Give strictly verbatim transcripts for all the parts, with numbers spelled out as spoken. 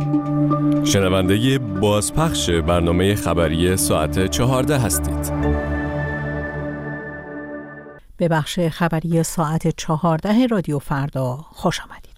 شنونده بازپخش برنامه خبری ساعت چهارده هستید. به بخش خبری ساعت چهارده رادیو فردا خوش آمدید.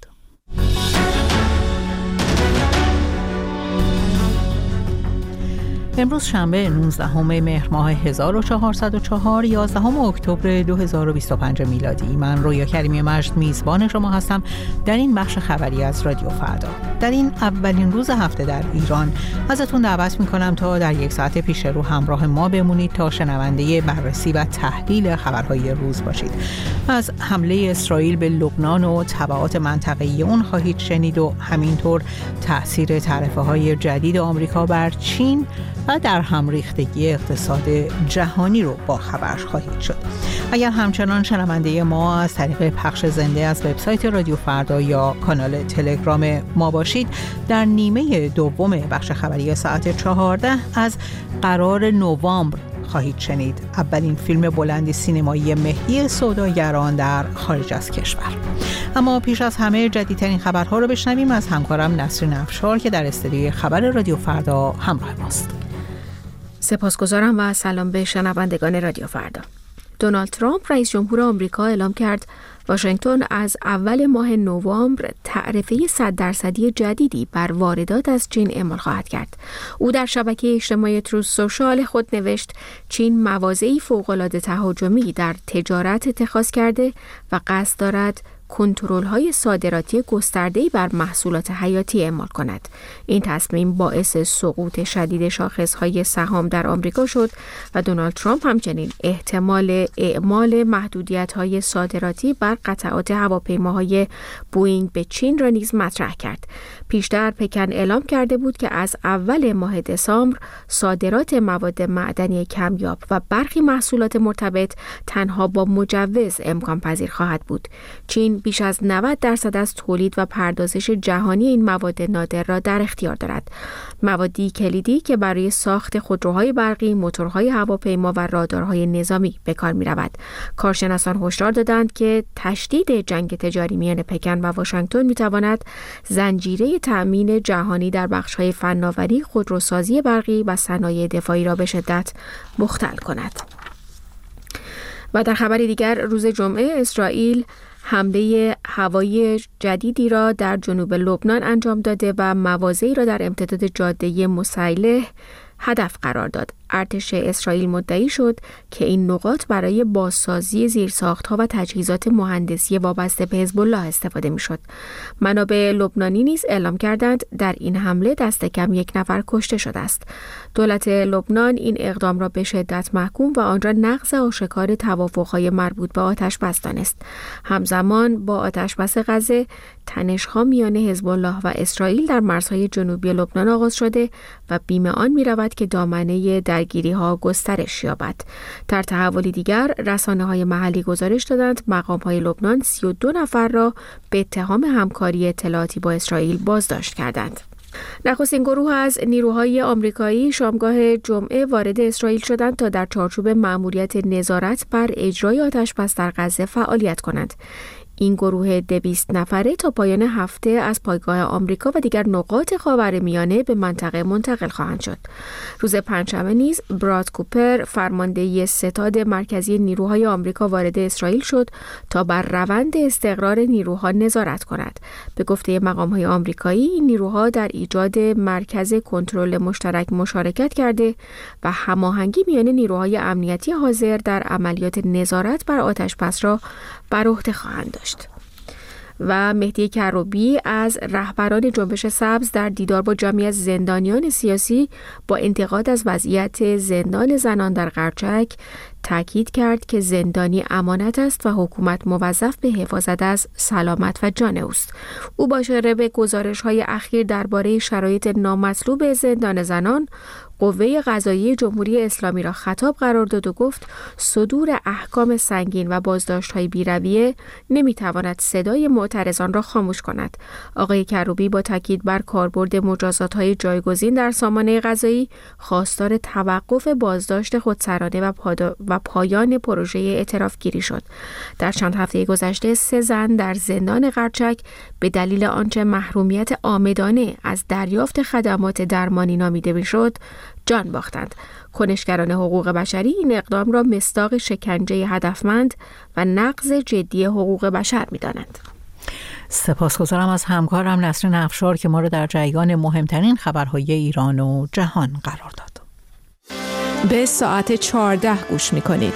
امروز شنبه نوزدهم مهر ماه هزار و چهارصد و چهار، یازدهم اکتبر دو هزار و بیست و پنج میلادی. من رویا کریمی مجد میزبان شما هستم در این بخش خبری از رادیو فردا. در این اولین روز هفته در ایران ازتون دعوت میکنم تا در یک ساعت پیش رو همراه ما بمونید تا شنونده بررسی و تحلیل خبرهای روز باشید. از حمله اسرائیل به لبنان و تبعات منطقه‌ای اون خواهید شنید و همینطور تأثیر تعرفه‌های جدید آمریکا بر چین و در هم ریختگی اقتصاد جهانی رو با خبر خواهید شد. اگر همچنان شنونده ما از طریق پخش زنده از وبسایت رادیو فردا یا کانال تلگرام ما باشید، در نیمه دوم بخش خبری ساعت چهارده از قرار نوامبر خواهید شنید، اولین فیلم بلند سینمایی مهدی سوداگران در خارج از کشور. اما پیش از همه جدیدترین خبرها رو بشنویم از همکارم نسرین افشار که در استودیوی خبر رادیو فردا همراه ماست. سپاسگزارم و سلام به شنوندگان رادیو فردا. دونالد ترامپ رئیس جمهور آمریکا اعلام کرد واشنگتن از اول ماه نوامبر تعرفه صد درصدی جدیدی بر واردات از چین اعمال خواهد کرد. او در شبکه اجتماعی تروث سوشال خود نوشت چین مواضعی فوق‌العاده تهاجمی در تجارت اتخاذ کرده و قصد دارد کنترل‌های صادراتی گسترده‌ای بر محصولات حیاتی اعمال کند. این تصمیم باعث سقوط شدید شاخص‌های سهام در آمریکا شد و دونالد ترامپ همچنین احتمال اعمال محدودیت‌های صادراتی بر قطعات هواپیماهای بوئینگ به چین را نیز مطرح کرد. پیشتر پکن اعلام کرده بود که از اول ماه دسامبر صادرات مواد معدنی کمیاب و برخی محصولات مرتبط تنها با مجوز امکان پذیر خواهد بود. چین بیش از نود درصد از تولید و پردازش جهانی این مواد نادر را در اختیار دارد. موادی کلیدی که برای ساخت خودروهای برقی، موتورهای هواپیما و رادارهای نظامی به کار می رود. کارشناسان هشدار دادند که تشدید جنگ تجاری میان پکن و واشنگتن می تواند زنجیره تأمین جهانی در بخش‌های فناوری، خودروسازی برقی و صنایع دفاعی را به شدت مختل کند. و در خبری دیگر، روز جمعه اسرائیل حمله هوایی جدیدی را در جنوب لبنان انجام داده و مواضعی را در امتداد جاده مسیلح هدف قرار داد. ارتش اسرائیل مدعی شد که این نقاط برای بازسازی زیرساخت‌ها و تجهیزات مهندسی وابسته به حزب الله استفاده می‌شد. منابع لبنانی نیز اعلام کردند در این حمله دست کم یک نفر کشته شده است. دولت لبنان این اقدام را به شدت محکوم و آن را نقض آشکار توافق‌های مربوط به آتش‌بس دانست. همزمان با آتش‌بس غزه، تنش‌ها میان حزب الله و اسرائیل در مرزهای جنوبی لبنان آغاز شده و بیم آن می‌رود که دامنه درگیری‌ها گسترش یابد. در تحولی دیگر، رسانه‌های محلی گزارش دادند مقام‌های لبنان سی و دو نفر را به اتهام همکاری اطلاعاتی با اسرائیل بازداشت کردند. نخستین گروه از نیروهای آمریکایی شامگاه جمعه وارد اسرائیل شدند تا در چارچوب مأموریت نظارت بر اجرای آتش‌بس در غزه فعالیت کنند. این گروه دویست نفره تا پایان هفته از پایگاه آمریکا و دیگر نقاط خاورمیانه به منطقه منتقل خواهند شد. روز پنجشنبه نیز براد کوپر، فرمانده ستاد مرکزی نیروهای آمریکا، وارد اسرائیل شد تا بر روند استقرار نیروها نظارت کند. به گفته مقام‌های آمریکایی، این نیروها در ایجاد مرکز کنترل مشترک مشارکت کرده و هماهنگی میان نیروهای امنیتی حاضر در عملیات نظارت بر آتش‌بس را بر عهده خواهند داشت. و مهدی کروبی از رهبران جنبش سبز در دیدار با جمعی از زندانیان سیاسی با انتقاد از وضعیت زندان زنان در قرچک تاکید کرد که زندانی امانت است و حکومت موظف به حفاظت از سلامت و جان اوست. او با اشاره به گزارش‌های اخیر درباره شرایط نامطلوب زندان زنان، قوه قضاییه جمهوری اسلامی را خطاب قرار داد و گفت صدور احکام سنگین و بازداشت‌های بی‌رویه نمی‌تواند صدای معترضان را خاموش کند. آقای کروبی با تاکید بر کاربرد مجازات‌های جایگزین در سامانه قضایی، خواستار توقف بازداشت خودسرانه و, پادا... و پایان پروژه اعترافگیری شد. در چند هفته گذشته سه زن در زندان قرچک به دلیل آنچه محرومیت عامدانه از دریافت خدمات درمانی نامیده میشد جان باختند. کنشگران حقوق بشری این اقدام را مصداق شکنجه هدفمند و نقض جدی حقوق بشر می‌دانند. سپاسگزارم از همکارم نسرین افشار که ما را در جریان مهمترین خبرهای ایران و جهان قرار داد. به ساعت چهارده گوش می‌کنید.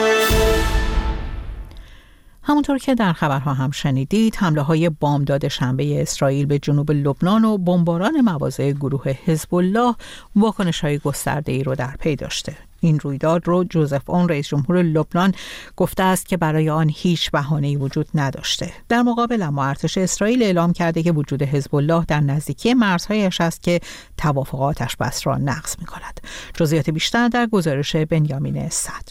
همونطور که در خبرها هم شنیدید، حمله‌های بامداد شنبه اسرائیل به جنوب لبنان و بمباران مواضع گروه حزب الله واکنش‌های گسترده‌ای رو در پی داشته. این رویداد رو جوزف اون رئیس جمهور لبنان گفته است که برای آن هیچ بهانه‌ای وجود نداشته. در مقابل اما ارتش اسرائیل اعلام کرده که وجود حزب الله در نزدیکی مرزهایش است که توافقات آتش‌بس را نقض می‌کند. جزئیات بیشتر در گزارش بنیامین صدر.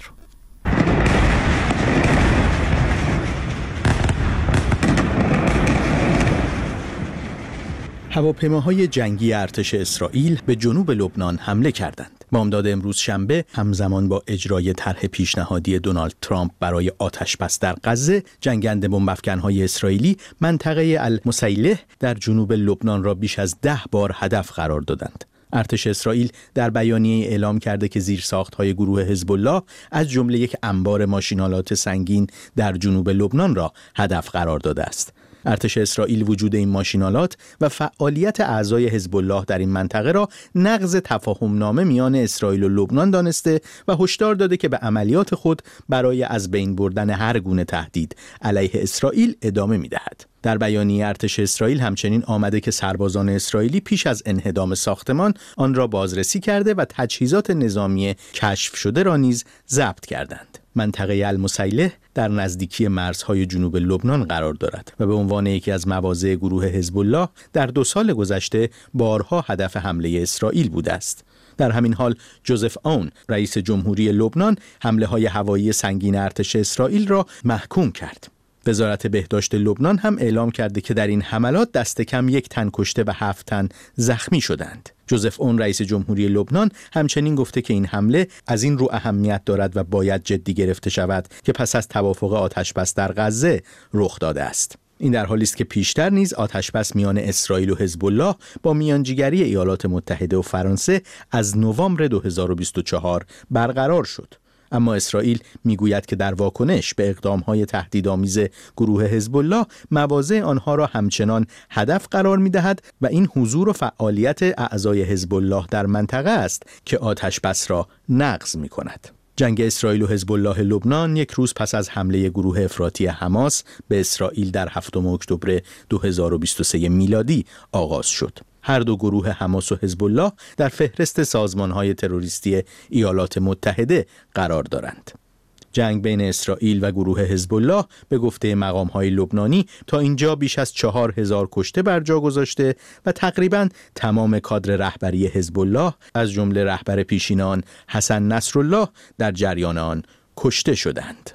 هواپیماهای جنگی ارتش اسرائیل به جنوب لبنان حمله کردند. بامداد امروز شنبه همزمان با اجرای طرح پیشنهادی دونالد ترامپ برای آتش‌بس در غزه، جنگنده بمب‌افکن‌های اسرائیلی منطقه المسیله در جنوب لبنان را بیش از ده بار هدف قرار دادند. ارتش اسرائیل در بیانیه اعلام کرده که زیرساخت‌های گروه حزب الله از جمله یک انبار ماشین‌آلات سنگین در جنوب لبنان را هدف قرار داده است. ارتش اسرائیل وجود این ماشین‌آلات و فعالیت اعضای حزب الله در این منطقه را نقض تفاهم‌نامه میان اسرائیل و لبنان دانسته و هشدار داده که به عملیات خود برای از بین بردن هر گونه تهدید علیه اسرائیل ادامه می‌دهد. در بیانیه ارتش اسرائیل همچنین آمده که سربازان اسرائیلی پیش از انهدام ساختمان آن را بازرسی کرده و تجهیزات نظامی کشف شده را نیز ضبط کردند. منطقه المسیله در نزدیکی مرزهای جنوب لبنان قرار دارد و به عنوان یکی از مواضع گروه حزب الله در دو سال گذشته بارها هدف حمله اسرائیل بوده است. در همین حال جوزف اون رئیس جمهوری لبنان حمله های هوایی سنگین ارتش اسرائیل را محکوم کرد. وزارت بهداشت لبنان هم اعلام کرده که در این حملات دست کم یک تن کشته و هفت تن زخمی شدند. جوزف اون رئیس جمهوری لبنان همچنین گفته که این حمله از این رو اهمیت دارد و باید جدی گرفته شود که پس از توافق آتش‌بس در غزه رخ داده است. این در حالی است که پیشتر نیز آتش‌بس میان اسرائیل و حزب الله با میانجیگری ایالات متحده و فرانسه از نوامبر دو هزار و بیست و چهار برقرار شد. اما اسرائیل میگوید که در واکنش به اقدام‌های تهدیدآمیز گروه حزب الله مواضع آنها را همچنان هدف قرار می‌دهد و این حضور و فعالیت اعضای حزب الله در منطقه است که آتش‌بس را نقض می‌کند. جنگ اسرائیل و حزب الله لبنان یک روز پس از حمله گروه افراطی حماس به اسرائیل در هفتم اکتبر دو هزار و بیست و سه میلادی آغاز شد. هر دو گروه حماس و حزب الله در فهرست سازمان‌های تروریستی ایالات متحده قرار دارند. جنگ بین اسرائیل و گروه حزب الله به گفته مقام‌های لبنانی تا اینجا بیش از چهار هزار کشته بر جا گذاشته و تقریباً تمام کادر رهبری حزب الله از جمله رهبر پیشین آن حسن نصرالله در جریان آن کشته شدند.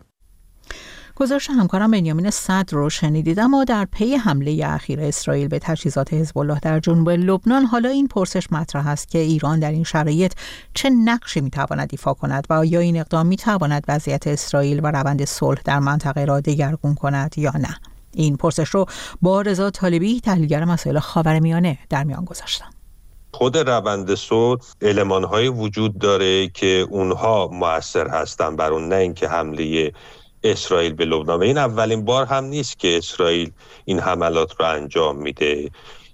گزارش همکارم بنیامین صدر رو شنیدید. اما در پی حمله اخیر اسرائیل به تجهیزات حزب الله در جنوب لبنان حالا این پرسش مطرح است که ایران در این شرایط چه نقشی میتواند ایفا کند و آیا این اقدام میتواند وضعیت اسرائیل و روند صلح در منطقه را دگرگون کند یا نه؟ این پرسش رو با رضا طالبی تحلیلگر مسائل خاورمیانه در میان گذاشتم. خود روند صلح المان‌های وجود داره که اونها مؤثر هستن بر اون، نه اینکه حمله اسرائیل به لبنان. این اولین بار هم نیست که اسرائیل این حملات رو انجام میده.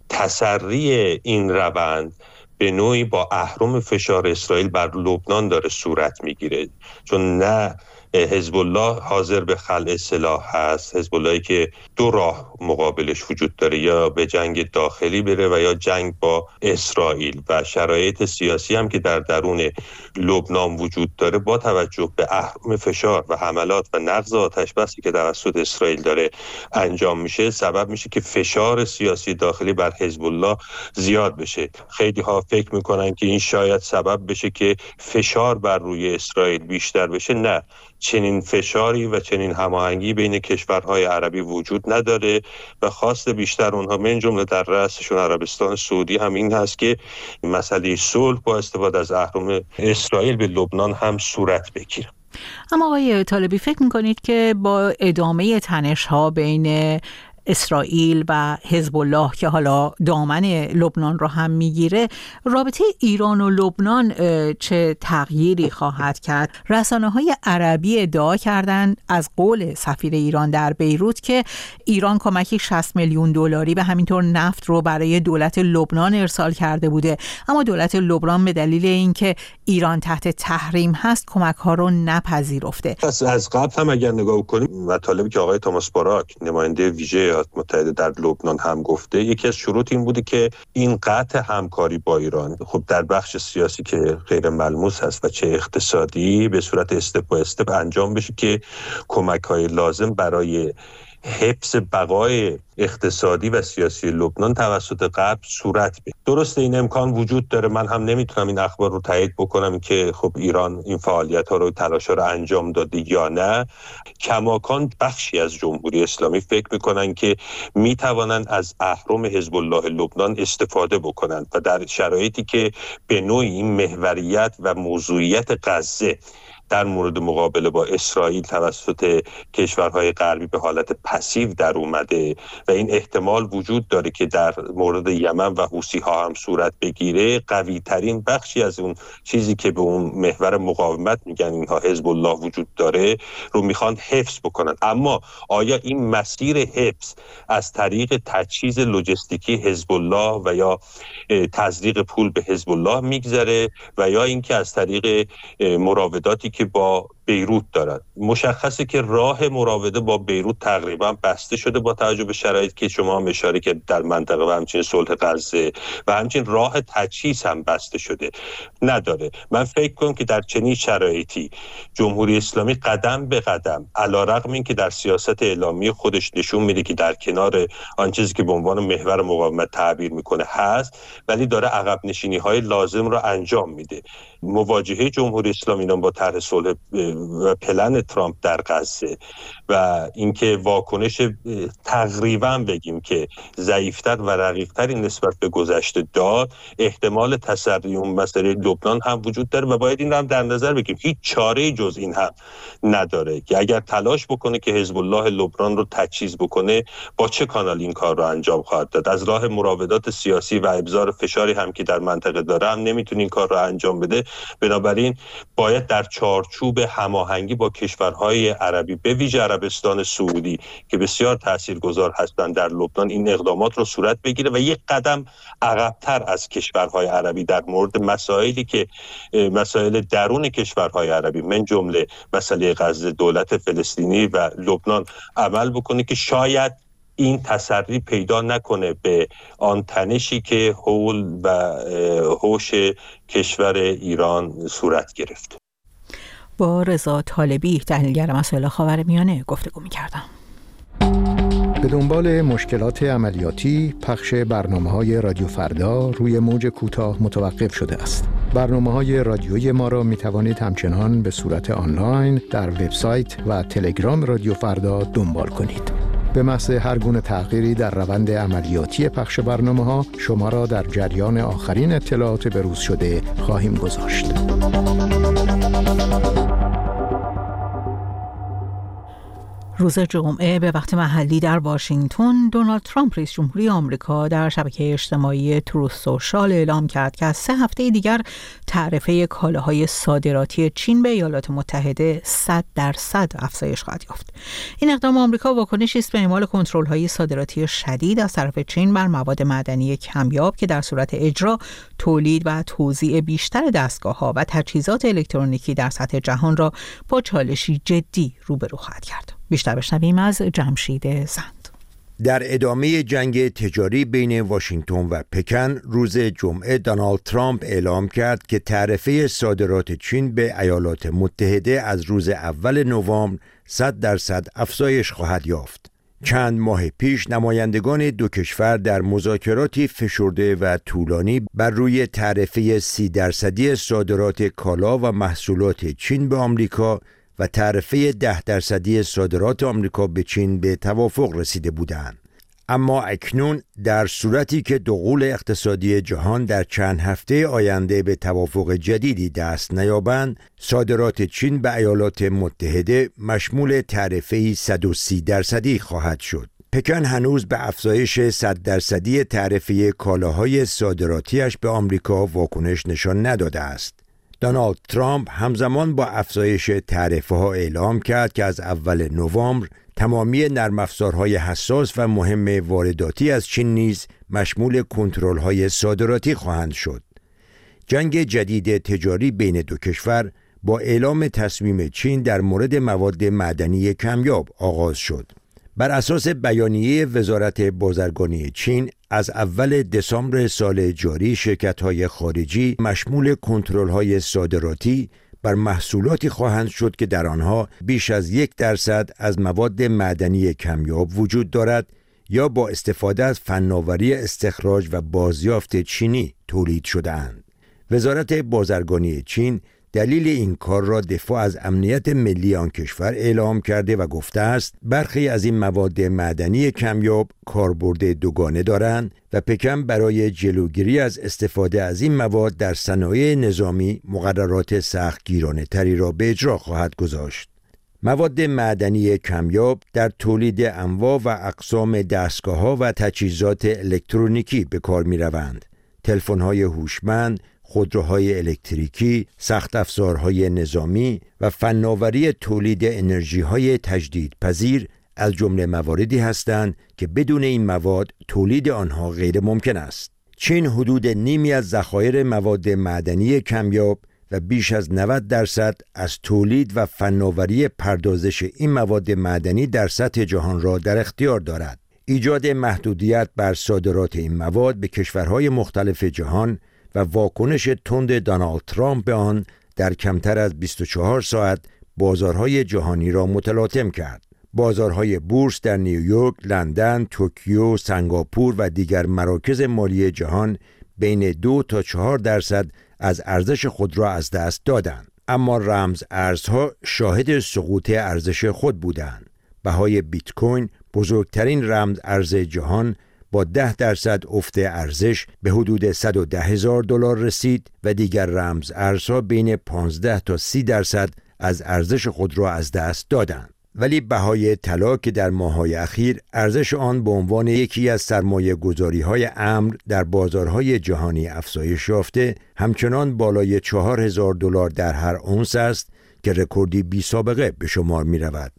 تسری این روند به نوعی با اهرم فشار اسرائیل بر لبنان داره صورت میگیره، چون نه حزب الله حاضر به خلع سلاح هست. حزب اللهی که دو راه مقابلش وجود داره، یا به جنگ داخلی بره و یا جنگ با اسرائیل، و شرایط سیاسی هم که در درون لبنان وجود داره با توجه به اهرم فشار و حملات و نقض آتش‌بسی که توسط اسرائیل داره انجام میشه سبب میشه که فشار سیاسی داخلی بر حزب الله زیاد بشه. خیلی ها فکر میکنن که این شاید سبب بشه که فشار بر روی اسرائیل بیشتر بشه. نه، چنین فشاری و چنین هماهنگی بین کشورهای عربی وجود نداره و خواست بیشتر اونها من جمله در رأسشون عربستان سعودی هم این هست که مسئله صلح با استفاده از اهرم اسرائیل به لبنان هم صورت بگیره. اما آقای طالبی فکر میکنید که با ادامه تنش‌ها بین اسرائیل و حزب الله که حالا دامن لبنان رو هم میگیره، رابطه ایران و لبنان چه تغییری خواهد کرد؟ رسانه‌های عربی ادعا کردند از قول سفیر ایران در بیروت که ایران کمکی شصت میلیون دلاری و همینطور نفت رو برای دولت لبنان ارسال کرده بوده، اما دولت لبنان به دلیل اینکه ایران تحت تحریم هست کمک‌ها رو نپذیرفته. پس از قبل هم اگر نگاه کنیم مطالبی که آقای توماس باراک نماینده ویژه ایالات متحده در لبنان هم گفته، یکی از شروط این بوده که این قطع همکاری با ایران خب در بخش سیاسی که غیر ملموس هست و چه اقتصادی به صورت استپ با استپ انجام بشه که کمک‌های لازم برای حفظ بقای اقتصادی و سیاسی لبنان توسط غرب صورت بگیره. درسته این امکان وجود داره، من هم نمیتونم این اخبار رو تایید بکنم که خب ایران این فعالیت ها رو تلاش ها رو انجام داده یا نه. کماکان بخشی از جمهوری اسلامی فکر میکنن که میتوانند از اهرم حزب الله لبنان استفاده بکنند و در شرایطی که به نوعی این محوریت و موضوعیت غزه در مورد مقابله با اسرائیل توسط کشورهای غربی به حالت پسیو در اومده و این احتمال وجود داره که در مورد یمن و حوثی ها هم صورت بگیره، قوی ترین بخشی از اون چیزی که به اون محور مقاومت میگن اینها حزب الله وجود داره رو میخوان حفظ بکنن. اما آیا این مسیر حفظ از طریق تجهیز لوجستیکی حزب الله و یا تزریق پول به حزب الله میگذره و یا اینکه از طریق مراوداتی که با بیروت دارد؟ مشخصه که راه مراوده با بیروت تقریبا بسته شده با توجه به شرایطی که شما هم اشاره کردید در منطقه و همچنین صلح غزه و همچنین راه تجهیز هم بسته شده نداره. من فکر کنم که در چنین شرایطی جمهوری اسلامی قدم به قدم علیرغم اینکه در سیاست اعلامی خودش نشون میده که در کنار آن چیزی که به عنوان محور مقاومت تعبیر میکنه هست، ولی داره عقب نشینی های لازم رو انجام میده. مواجهه جمهوری اسلامی با طرح صلح و پلن ترامپ در غزه و اینکه واکنش تقریبا بگیم که ضعیفتر و رقیقتری نسبت به گذشته داد، احتمال تسری اون مسئله لبنان هم وجود داره و باید این رو هم در نظر بگیریم. هیچ چاره جز این هم نداره که اگر تلاش بکنه که حزب الله لبنان رو تجهیز بکنه با چه کانال این کار رو انجام خواهد داد. از راه مراودات سیاسی و ابزار فشاری هم که در منطقه داره هم نمیتونه این کار رو انجام بده. بنابراین باید در چارچوب هماهنگی با کشورهای عربی به ویژه عربستان سعودی که بسیار تاثیرگذار هستند در لبنان این اقدامات رو صورت بگیره و یک قدم عقب‌تر از کشورهای عربی در مورد مسائلی که مسائل درون کشورهای عربی من جمله مسئله غزه، دولت فلسطینی و لبنان عمل بکنه که شاید این تسری پیدا نکنه به آن تنشی که حول و هوش کشور ایران صورت گرفت. با رضا طالبی تحلیلگر مسائل خاورمیانه گفتگو می‌کردم. به دنبال مشکلات عملیاتی پخش برنامه‌های رادیو فردا روی موج کوتاه متوقف شده است. برنامه‌های رادیویی ما را می‌توانید همچنان به صورت آنلاین در وبسایت و تلگرام رادیو فردا دنبال کنید. به محض هر گونه تغییری در روند عملیاتی پخش برنامه‌ها شما را در جریان آخرین اطلاعات بروز شده خواهیم گذاشت. روز جمعه به وقت محلی در واشنگتن، دونالد ترامپ رئیس جمهوری آمریکا در شبکه اجتماعی تروث سوشال اعلام کرد که از سه هفته دیگر تعرفه کالاهای صادراتی چین به ایالات متحده صد درصد افزایش خواهد یافت. این اقدام آمریکا واکنشی است به اعمال کنترل‌های صادراتی شدید از طرف چین بر مواد معدنی کمیاب که در صورت اجرا، تولید و توزیع بیشتر دستگاه‌ها و تجهیزات الکترونیکی در سطح جهان را با چالشی جدی روبرو خواهد کرد. بیشتر بشنویم از جمشید زند. در ادامه جنگ تجاری بین واشنگتن و پکن، روز جمعه دونالد ترامپ اعلام کرد که تعرفه صادرات چین به ایالات متحده از روز اول نوامبر صد درصد افزایش خواهد یافت. چند ماه پیش نمایندگان دو کشور در مذاکراتی فشرده و طولانی بر روی تعرفه سی درصدی صادرات کالا و محصولات چین به آمریکا و تعرفه ده درصدی صادرات آمریکا به چین به توافق رسیده بودند. اما اکنون در صورتی که دغول اقتصادی جهان در چند هفته آینده به توافق جدیدی دست نیابند، صادرات چین به ایالات متحده مشمول تعرفه‌ای صد و سی درصدی خواهد شد. پکن هنوز به افزایش صد درصدی تعرفه کالاهای صادراتیش به آمریکا واکنش نشان نداده است. دونالد ترامپ همزمان با افزایش تعرفه ها اعلام کرد که از اول نوامبر تمامی نرم افزارهای حساس و مهم وارداتی از چین نیز مشمول کنترل‌های صادراتی خواهند شد. جنگ جدید تجاری بین دو کشور با اعلام تصمیم چین در مورد مواد معدنی کمیاب آغاز شد. بر اساس بیانیه وزارت بازرگانی چین، از اول دسامبر سال جاری شرکت‌های خارجی مشمول کنترل‌های صادراتی بر محصولاتی خواهند شد که در آنها بیش از یک درصد از مواد معدنی کمیاب وجود دارد یا با استفاده از فناوری استخراج و بازیافت چینی تولید شده‌اند. وزارت بازرگانی چین دلیل این کار را دفاع از امنیت ملی آن کشور اعلام کرده و گفته است برخی از این مواد معدنی کمیاب کاربرد دوگانه دارند و پکن برای جلوگیری از استفاده از این مواد در صنایع نظامی مقررات سختگیرانه تری را به اجرا خواهد گذاشت. مواد معدنی کمیاب در تولید انواع و اقسام دستگاه‌ها و تجهیزات الکترونیکی به کار می‌روند. تلفن‌های هوشمند، خودروهای الکتریکی، سخت افزارهای نظامی و فناوری تولید انرژی‌های تجدیدپذیر از جمله مواردی هستند که بدون این مواد تولید آنها غیر ممکن است. چین حدود نیمی از ذخایر مواد معدنی کمیاب و بیش از نود درصد از تولید و فناوری پردازش این مواد معدنی در سطح جهان را در اختیار دارد. ایجاد محدودیت بر صادرات این مواد به کشورهای مختلف جهان و واکنش تند دونالد ترامپ به آن در کمتر از بیست و چهار ساعت بازارهای جهانی را متلاطم کرد. بازارهای بورس در نیویورک، لندن، توکیو، سنگاپور و دیگر مراکز مالی جهان بین دو تا چهار درصد از ارزش خود را از دست دادند. اما رمز ارزها شاهد سقوط ارزش خود بودند. بهای بیت کوین، بزرگترین رمز ارز جهان، با ده درصد افت ارزش به حدود صد و ده هزار دلار رسید و دیگر رمز ارزها بین پانزده تا سی درصد از ارزش خود را از دست دادند. ولی بهای طلا که در ماه‌های اخیر ارزش آن به عنوان یکی از سرمایه گذاری‌های امن در بازارهای جهانی افزایش یافته، همچنان بالای چهار هزار دلار در هر اونس است که رکوردی بی سابقه به شمار می‌رود.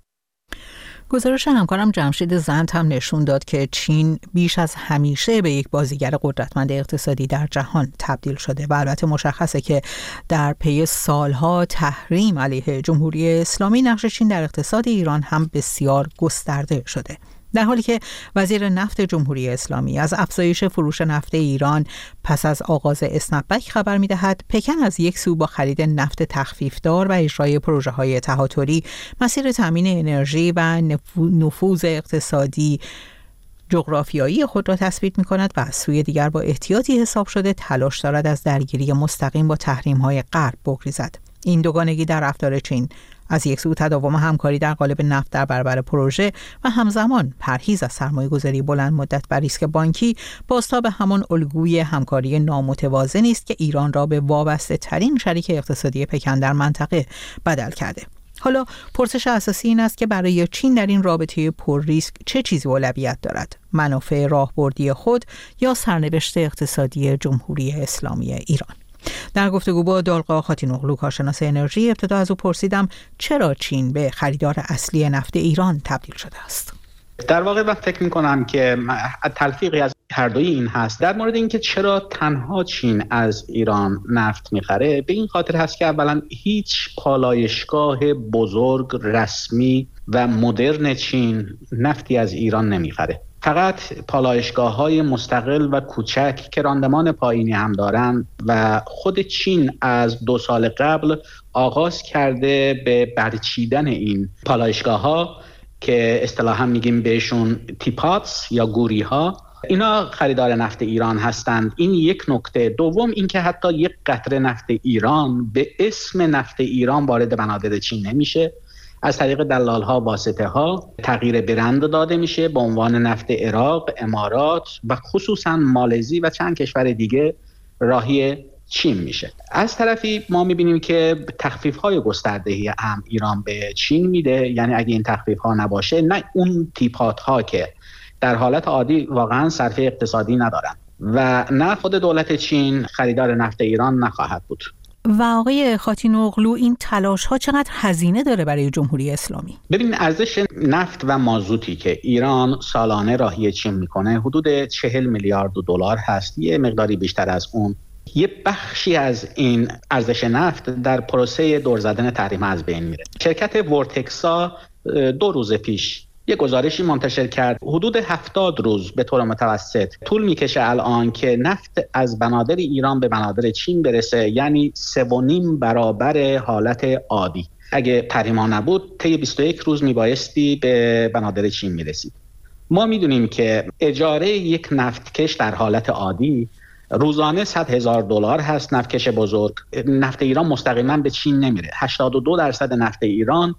گزارش همکارم جمشید زند هم نشون داد که چین بیش از همیشه به یک بازیگر قدرتمند اقتصادی در جهان تبدیل شده و البته مشخصه که در پی سالها تحریم علیه جمهوری اسلامی نقش چین در اقتصاد ایران هم بسیار گسترده شده. در حالی که وزیر نفت جمهوری اسلامی از افزایش فروش نفت ایران پس از آغاز اسنپبک خبر می‌دهد، پکن از یک سو با خرید نفت تخفیفدار و اجرای پروژه‌های تهاتری مسیر تامین انرژی و نفوذ اقتصادی جغرافیایی خود را تثبیت می‌کند و از سوی دیگر با احتیاطی حساب شده تلاش دارد از درگیری مستقیم با تحریم‌های غرب بگریزد. این دوگانگی در رفتار چین از یک سو تداوم همکاری در قالب نفت در برابر پروژه و همزمان پرهیز از سرمایه‌گذاری بلند مدت بر ریسک بانکی بازتاب همان الگوی همکاری نامتوازنی است که ایران را به وابسته ترین شریک اقتصادی پکن در منطقه بدل کرده. حالا پرسش اساسی این است که برای چین در این رابطه پر ریسک چه چیزی اولویت دارد؟ منافع راهبردی خود یا سرنوشت اقتصادی جمهوری اسلامی ایران؟ در گفتگو با دالقا خاتینوغلو کارشناس انرژی ابتدا از او پرسیدم چرا چین به خریدار اصلی نفت ایران تبدیل شده است. در واقع من فکر می‌کنم که تلفیقی از هر دوی این هست. در مورد اینکه چرا تنها چین از ایران نفت می‌خره، به این خاطر هست که اولا هیچ پالایشگاه بزرگ رسمی و مدرن چین نفتی از ایران نمی‌خره. فقط پالایشگاه‌های مستقل و کوچک که راندمان پایینی هم دارن و خود چین از دو سال قبل آغاز کرده به برچیدن این پالایشگاه‌ها که اصطلاحاً میگیم بهشون تیپاتس یا گوری‌ها. اینا خریدار نفت ایران هستند. این یک نکته. دوم اینکه حتی یک قطره نفت ایران به اسم نفت ایران وارد بنادر چین نمیشه از طریق دلال‌ها، واسطه‌ها تغییر برند داده میشه به عنوان نفت عراق، امارات و خصوصا مالزی و چند کشور دیگه راهی چین میشه. از طرفی ما میبینیم که تخفیف‌های گسترده‌ای هم ایران به چین میده، یعنی اگه این تخفیف‌ها نباشه، نه اون تیپات‌ها که در حالت عادی واقعا صرفه اقتصادی ندارن و نه خود دولت چین خریدار نفت ایران نخواهد بود. و آقای خاتی‌نوغلو، این تلاش ها چقدر هزینه داره برای جمهوری اسلامی؟ ببین، ارزش نفت و مازوتی که ایران سالانه راهی چین میکنه حدود چهل میلیارد دلار هست، یه مقداری بیشتر از اون. یه بخشی از این ارزش نفت در پروسه دور زدن تحریم از بین میره. شرکت ورتکسا دو روز پیش یه گزارشی منتشر کرد، حدود هفتاد روز به طور متوسط طول میکشه الان که نفت از بنادر ایران به بنادر چین برسه، یعنی سه و نیم برابر حالت عادی. اگه تحریم ها نبود طی بیست و یک روز میبایستی به بنادر چین میرسید. ما میدونیم که اجاره یک نفتکش در حالت عادی روزانه صد هزار دلار هست. نفتکش بزرگ، نفت ایران مستقیما به چین نمیره. هشتاد و دو درصد نفت ایران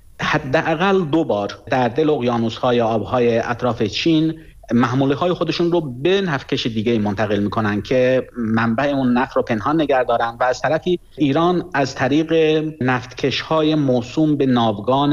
حداقل دو بار در دل اقیانوس‌های آب‌های اطراف چین محموله‌های خودشون رو به نفتکش دیگه منتقل میکنن که منبع اون نفت رو پنهان نگه دارن و از طرفی ایران از طریق نفتکش‌های موسوم به ناوگان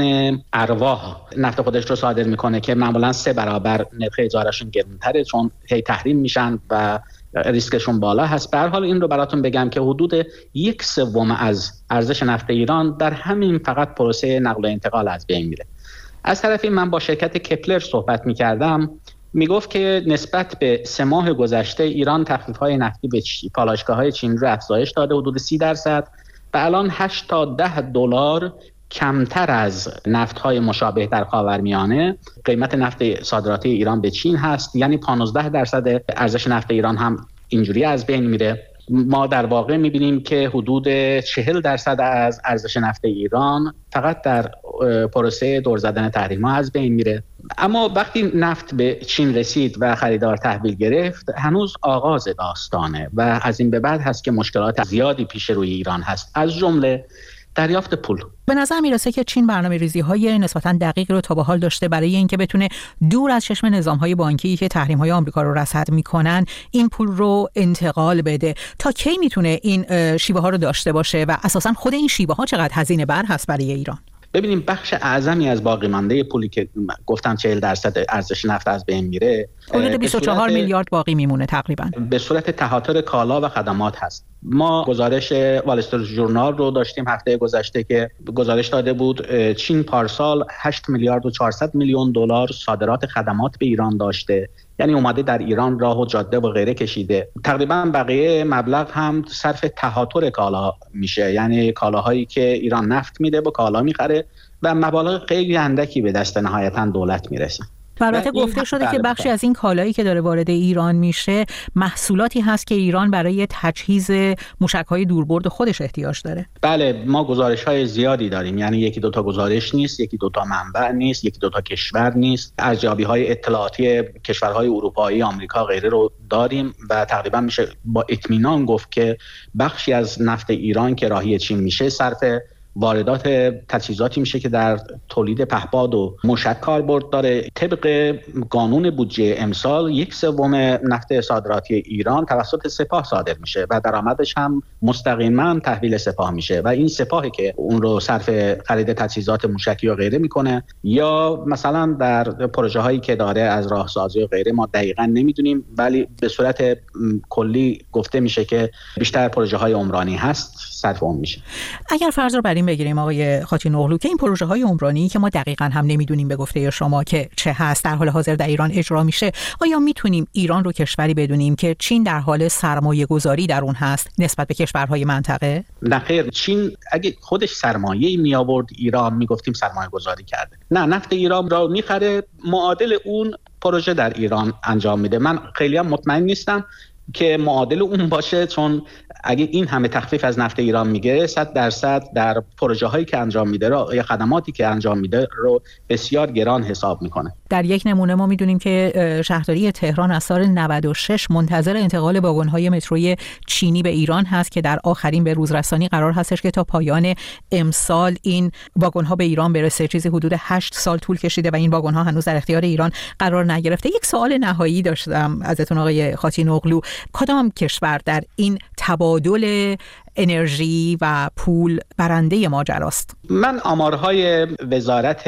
ارواح نفت خودش رو صادر میکنه که معمولاً سه برابر نرخ اجارهشون گرونتره چون هی تحریم میشن و ریسکشون بالا هست. به هر حال این رو براتون بگم که حدود یک سوم از ارزش نفت ایران در همین فقط پروسه نقل و انتقال از بین میره. از طرفی من با شرکت کپلر صحبت میکردم، میگفت که نسبت به سه ماه گذشته ایران تخفیف‌های نفتی به پالایشگاه‌های چین رو افزایش داده حدود سی درصد و الان هشت تا ده دلار کمتر از نفت‌های مشابه در خاورمیانه قیمت نفت صادراتی ایران به چین هست، یعنی پانزده درصد ارزش نفت ایران هم اینجوری از بین میره. ما در واقع میبینیم که حدود چهل درصد از ارزش نفت ایران فقط در پروسه دور زدن تحریم‌ها از بین میره. اما وقتی نفت به چین رسید و خریدار تحویل گرفت هنوز آغاز داستانه و از این به بعد هست که مشکلات زیادی پیش روی ایران هست، از جمله دریافت پول. به نظر میرسه که چین برنامه‌ریزی‌های نسبتاً دقیق رو تا به حال داشته برای اینکه بتونه دور از چشم نظام‌های بانکی که تحریم‌های آمریکا رو رصد می‌کنن این پول رو انتقال بده. تا کی میتونه این شیوه‌ها رو داشته باشه و اساساً خود این شیوه‌ها چقدر هزینه بر هست برای ایران؟ ببینیم بخش اعظمی از باقی مانده پولی که گفتم چهل درصد ارزش نفت از بین میره حدود بیست و چهار میلیارد باقی میمونه تقریبا به صورت تهاتر کالا و خدمات هست. ما گزارش وال استریت ژورنال رو داشتیم هفته گذشته که گزارش داده بود چین پارسال هشت میلیارد و چهارصد میلیون دلار صادرات خدمات به ایران داشته، یعنی اومده در ایران راه و جاده و غیره کشیده. تقریبا بقیه مبلغ هم صرف تهاتر کالا میشه، یعنی کالاهایی که ایران نفت میده با کالا میخره و مبالغ خیلی اندکی به دست نهایتا دولت میرسه. البته گفته شده که بخشی از این کالایی که داره وارد ایران میشه محصولاتی هست که ایران برای تجهیز موشک‌های دوربرد خودش احتیاج داره. بله، ما گزارش‌های زیادی داریم، یعنی یکی دو تا گزارش نیست، یکی دو تا منبع نیست، یکی دو تا کشور نیست. ارزیابی‌های اطلاعاتی کشورهای اروپایی، آمریکا غیره رو داریم و تقریبا میشه با اطمینان گفت که بخشی از نفت ایران که راهی چین میشه صرف واردات تجهیزاتی میشه که در تولید پهپاد و موشک کاربرد داره. طبق قانون بودجه امسال یک سوم نفت صادراتی ایران توسط سپاه صادر میشه و درآمدش هم مستقیما تحویل سپاه میشه و این سپاهی که اون رو صرف خرید تجهیزات موشکی و غیره میکنه، یا مثلا در پروژه هایی که داره از راهسازی و غیره ما دقیقاً نمیدونیم، ولی به صورت کلی گفته میشه که بیشتر پروژه های عمرانی هست صرف اون میشه. اگر فرض رو بر این بگیریم آقای خاتی‌نوغلو که این پروژه های عمرانی که ما دقیقاً هم نمیدونیم به گفته شما که چه هست در حال حاضر در ایران اجرا میشه، آیا میتونیم ایران رو کشوری بدونیم که چین در حال سرمایه گذاری در اون هست نسبت به کشورهای منطقه؟ نه خیر، چین اگه خودش سرمایه‌ای می آورد ایران میگفتیم سرمایه گذاری کرده. نه، نفت ایران را میخره، معادل اون پروژه در ایران انجام میده. من خیلی هم مطمئن نیستم که معادل اون باشه، چون اگه این همه تخفیف از نفت ایران میگه صد درصد در پروژه هایی که انجام میده رو یا خدماتی که انجام میده رو بسیار گران حساب میکنه. در یک نمونه ما میدونیم که شهرداری تهران از سال نود و شش منتظر انتقال واگن‌های متروی چینی به ایران هست که در آخرین به روزرسانی قرار هستش که تا پایان امسال این واگن‌ها به ایران برسه. چیزی حدود هشت سال طول کشیده و این واگن‌ها هنوز در اختیار ایران قرار نگرفته. یک سوال نهایی داشتم ازتون آقای خاتی‌نوغلو، کدام کشور در این تبادل انرژی و پول برنده ماجراست؟ من آمارهای وزارت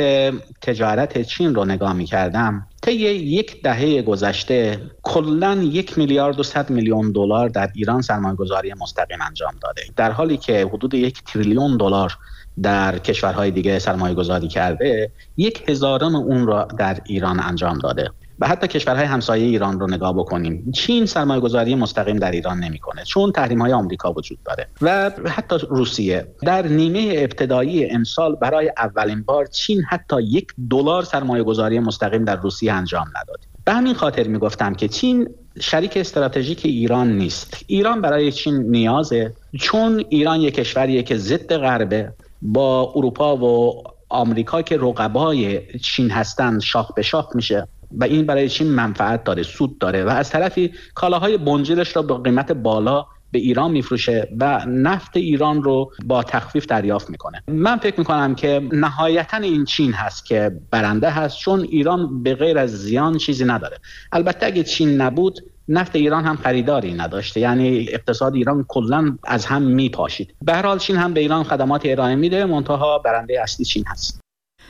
تجارت چین رو نگاه می کردم. طی یک دهه گذشته کلاً یک میلیارد و صد میلیون دلار در ایران سرمایه‌گذاری مستقیم انجام داده، در حالی که حدود یک تریلیون دلار در کشورهای دیگه سرمایه‌گذاری کرده. یک هزارم اون را در ایران انجام داده. و حتی کشورهای همسایه ایران رو نگاه بکنیم، چین سرمایه‌گذاری مستقیم در ایران نمیکنه چون تحریم‌های آمریکا وجود داره. و حتی روسیه در نیمه ابتدایی امسال برای اولین بار چین حتی یک دلار سرمایه‌گذاری مستقیم در روسیه انجام نداد. به همین خاطر میگفتم که چین شریک استراتژیک ایران نیست. ایران برای چین نیازه، چون ایران یک کشوریه که ضد غربه، با اروپا و آمریکا که رقبای چین هستند شاخ به شاخ میشه و این برای چین منفعت داره، سود داره و از طرفی کالاهای بنجلش را با قیمت بالا به ایران میفروشه و نفت ایران رو با تخفیف دریافت میکنه. من فکر میکنم که نهایتاً این چین هست که برنده هست، چون ایران به غیر از زیان چیزی نداره. البته اگه چین نبود نفت ایران هم خریداری نداشته، یعنی اقتصاد ایران کلاً از هم میپاشید. به هر حال چین هم به ایران خدمات ارائه میده، منتها برنده اصلی چین هست.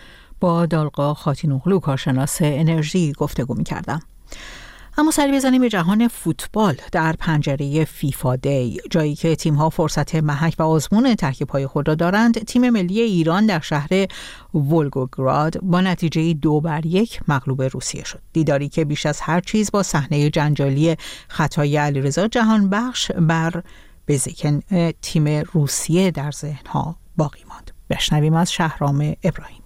با دالقا خاتی‌نوغلو کارشناس انرژی گفتگو می‌کردم. اما سری بزنیم به جهان فوتبال در پنجره فیفا دی، جایی که تیم‌ها فرصت محک و آزمون ترکیب‌های خود را دارند. تیم ملی ایران در شهر ولگوگراد با نتیجه دو بر یک مغلوب روسیه شد. دیداری که بیش از هر چیز با صحنه جنجالی خطای علیرضا جهانبخش بر بزیکن تیم روسیه در ذهن‌ها باقی ماند. بشنویم از شهرام ابراهیم.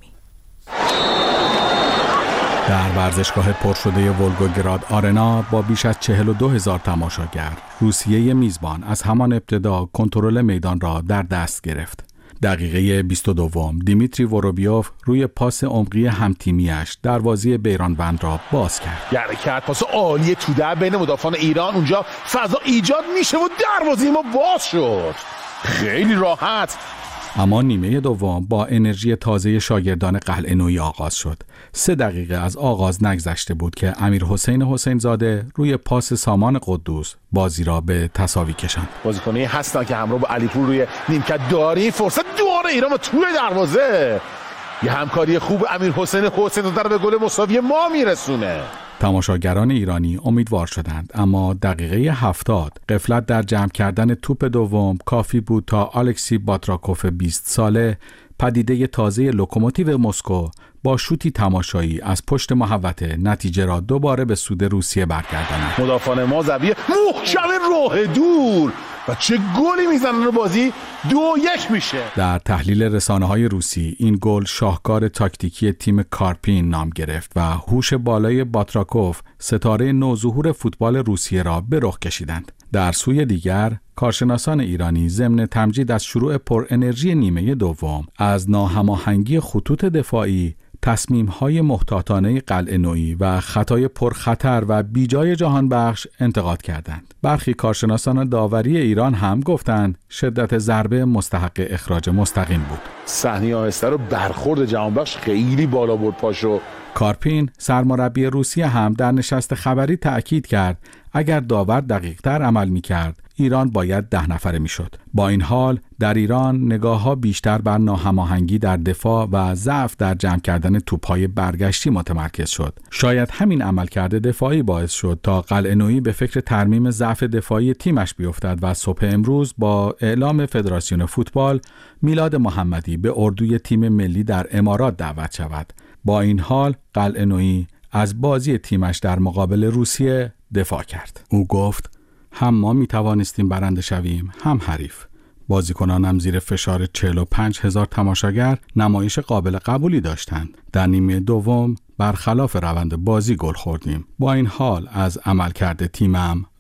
در ورزشگاه پرشده ولگوگراد آرنا با بیش از چهل و دو هزار تماشاگر، روسیه میزبان از همان ابتدا کنترل میدان را در دست گرفت. دقیقه بیست و دو دیمیتری وروبیوف روی پاس عمقی همتیمیش دروازه بیرانوند را باز کرد. یعنی کرد پاس عالی تو در بین مدافعان ایران، اونجا فضا ایجاد میشه و دروازه ما باز شد. خیلی راحت. اما نیمه دوم با انرژی تازه شاگردان قلعه‌نویی آغاز شد. سه دقیقه از آغاز نگذشته بود که امیر حسین حسین زاده روی پاس سامان قدوس بازی را به تساوی کشاند. بازیکنی هستن که همراه با علیپور روی نیمکت داری، فرصت دوباره ایران و توی دروازه. یه همکاری خوب امیر حسین حسین زاده به گل مساوی ما میرسونه. تماشاگران ایرانی امیدوار شدند، اما دقیقه هفتاد غفلت در جمع کردن توپ دوم کافی بود تا الکسی باتراکوف بیست ساله، پدیده تازه لوکوموتیو مسکو، با شوتی تماشایی از پشت محوطه نتیجه را دوباره به سود روسیه برگرداند. مدافعان ما زاویه محکم راه دور و چه گلی میزنن، بازی دو یک میشه. در تحلیل رسانه‌های روسی این گل شاهکار تاکتیکی تیم کارپین نام گرفت و هوش بالای باتراکوف ستاره نوظهور فوتبال روسیه را به رخ کشیدند. در سوی دیگر کارشناسان ایرانی ضمن تمجید از شروع پر انرژی نیمه دوم از ناهماهنگی خطوط دفاعی، تصمیم‌های محتاطانه قلعه‌نویی و خطای پرخطر و بیجای جهانبخش انتقاد کردند. برخی کارشناسان داوری ایران هم گفتند شدت ضربه مستحق اخراج مستقیم بود. صحنه آهسته رو برخورد جهانبخش خیلی بالا برد پاشو. کارپین سرمربی روسیه هم در نشست خبری تأکید کرد اگر داور دقیق‌تر عمل می‌کرد ایران باید ده نفره میشد. با این حال در ایران نگاه‌ها بیشتر بر ناهماهنگی در دفاع و ضعف در جمع کردن توپ‌های برگشتی متمرکز شد. شاید همین عملکرد دفاعی باعث شد تا قلعه‌نویی به فکر ترمیم ضعف دفاعی تیمش بیفتد و صبح امروز با اعلام فدراسیون فوتبال میلاد محمدی به اردوی تیم ملی در امارات دعوت شود. با این حال قلعه‌نویی از بازی تیمش در مقابل روسیه دفاع کرد. او گفت هم ما می توانستیم برنده شویم هم حریف. بازیکنانم زیر فشار چهل و پنج هزار تماشاگر نمایش قابل قبولی داشتند. در نیمه دوم برخلاف روند بازی گل خوردیم. با این حال از عملکرد تیمم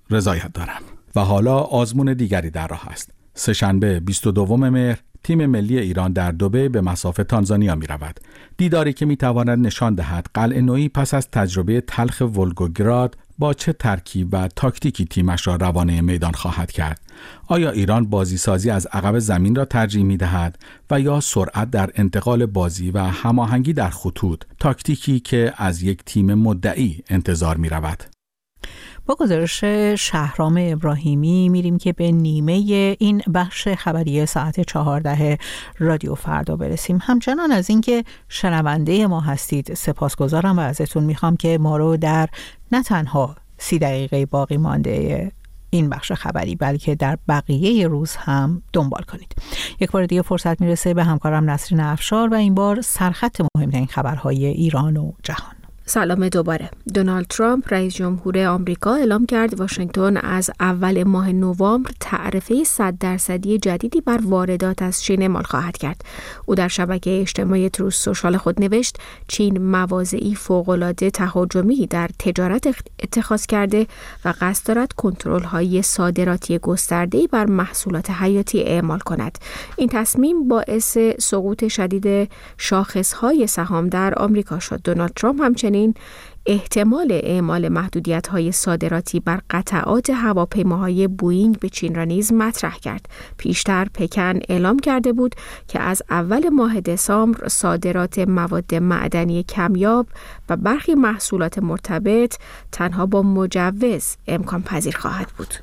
رضایت دارم. و حالا آزمون دیگری در راه است. سه‌شنبه بیست و دوم مهر تیم ملی ایران در دبی به مصاف تانزانیا می رود. دیداری که می تواند نشان دهد قلعه نویی پس از تجربه تلخ ولگوگراد با چه ترکیب و تاکتیکی تیمش را روانه میدان خواهد کرد. آیا ایران بازی سازی از عقب زمین را ترجیح می دهد و یا سرعت در انتقال بازی و هماهنگی در خطوط، تاکتیکی که از یک تیم مدعی انتظار می رود؟ با گزارش شهرام ابراهیمی میریم که به نیمه این بخش خبری ساعت چهارده رادیو فردا برسیم. همچنان از اینکه شنونده ما هستید سپاسگزارم و ازتون میخوام که ما رو در نه تنها سی دقیقه باقی مانده این بخش خبری بلکه در بقیه روز هم دنبال کنید. یک بار دیگه فرصت میرسه به همکارم نسرین افشار و این بار سرخط مهمترین خبرهای ایران و جهان. سلام دوباره. دونالد ترامپ رئیس جمهور آمریکا اعلام کرد واشنگتن از اول ماه نوامبر تعرفه صد درصدی جدیدی بر واردات از چین اعمال خواهد کرد. او در شبکه اجتماعی تروث سوشال خود نوشت چین مواضعی فوق‌العاده تهاجمی در تجارت اتخاذ کرده و قصد دارد کنترل‌های صادراتی گسترده‌ای بر محصولات حیاتی اعمال کند. این تصمیم باعث سقوط شدید شاخص‌های سهام در آمریکا شد. دونالد ترامپ همچنین این احتمال اعمال محدودیت‌های صادراتی بر قطعات هواپیماهای بوئینگ به چین را نیز مطرح کرد. پیشتر پکن اعلام کرده بود که از اول ماه دسامبر صادرات مواد معدنی کمیاب و برخی محصولات مرتبط تنها با مجوز امکان پذیر خواهد بود.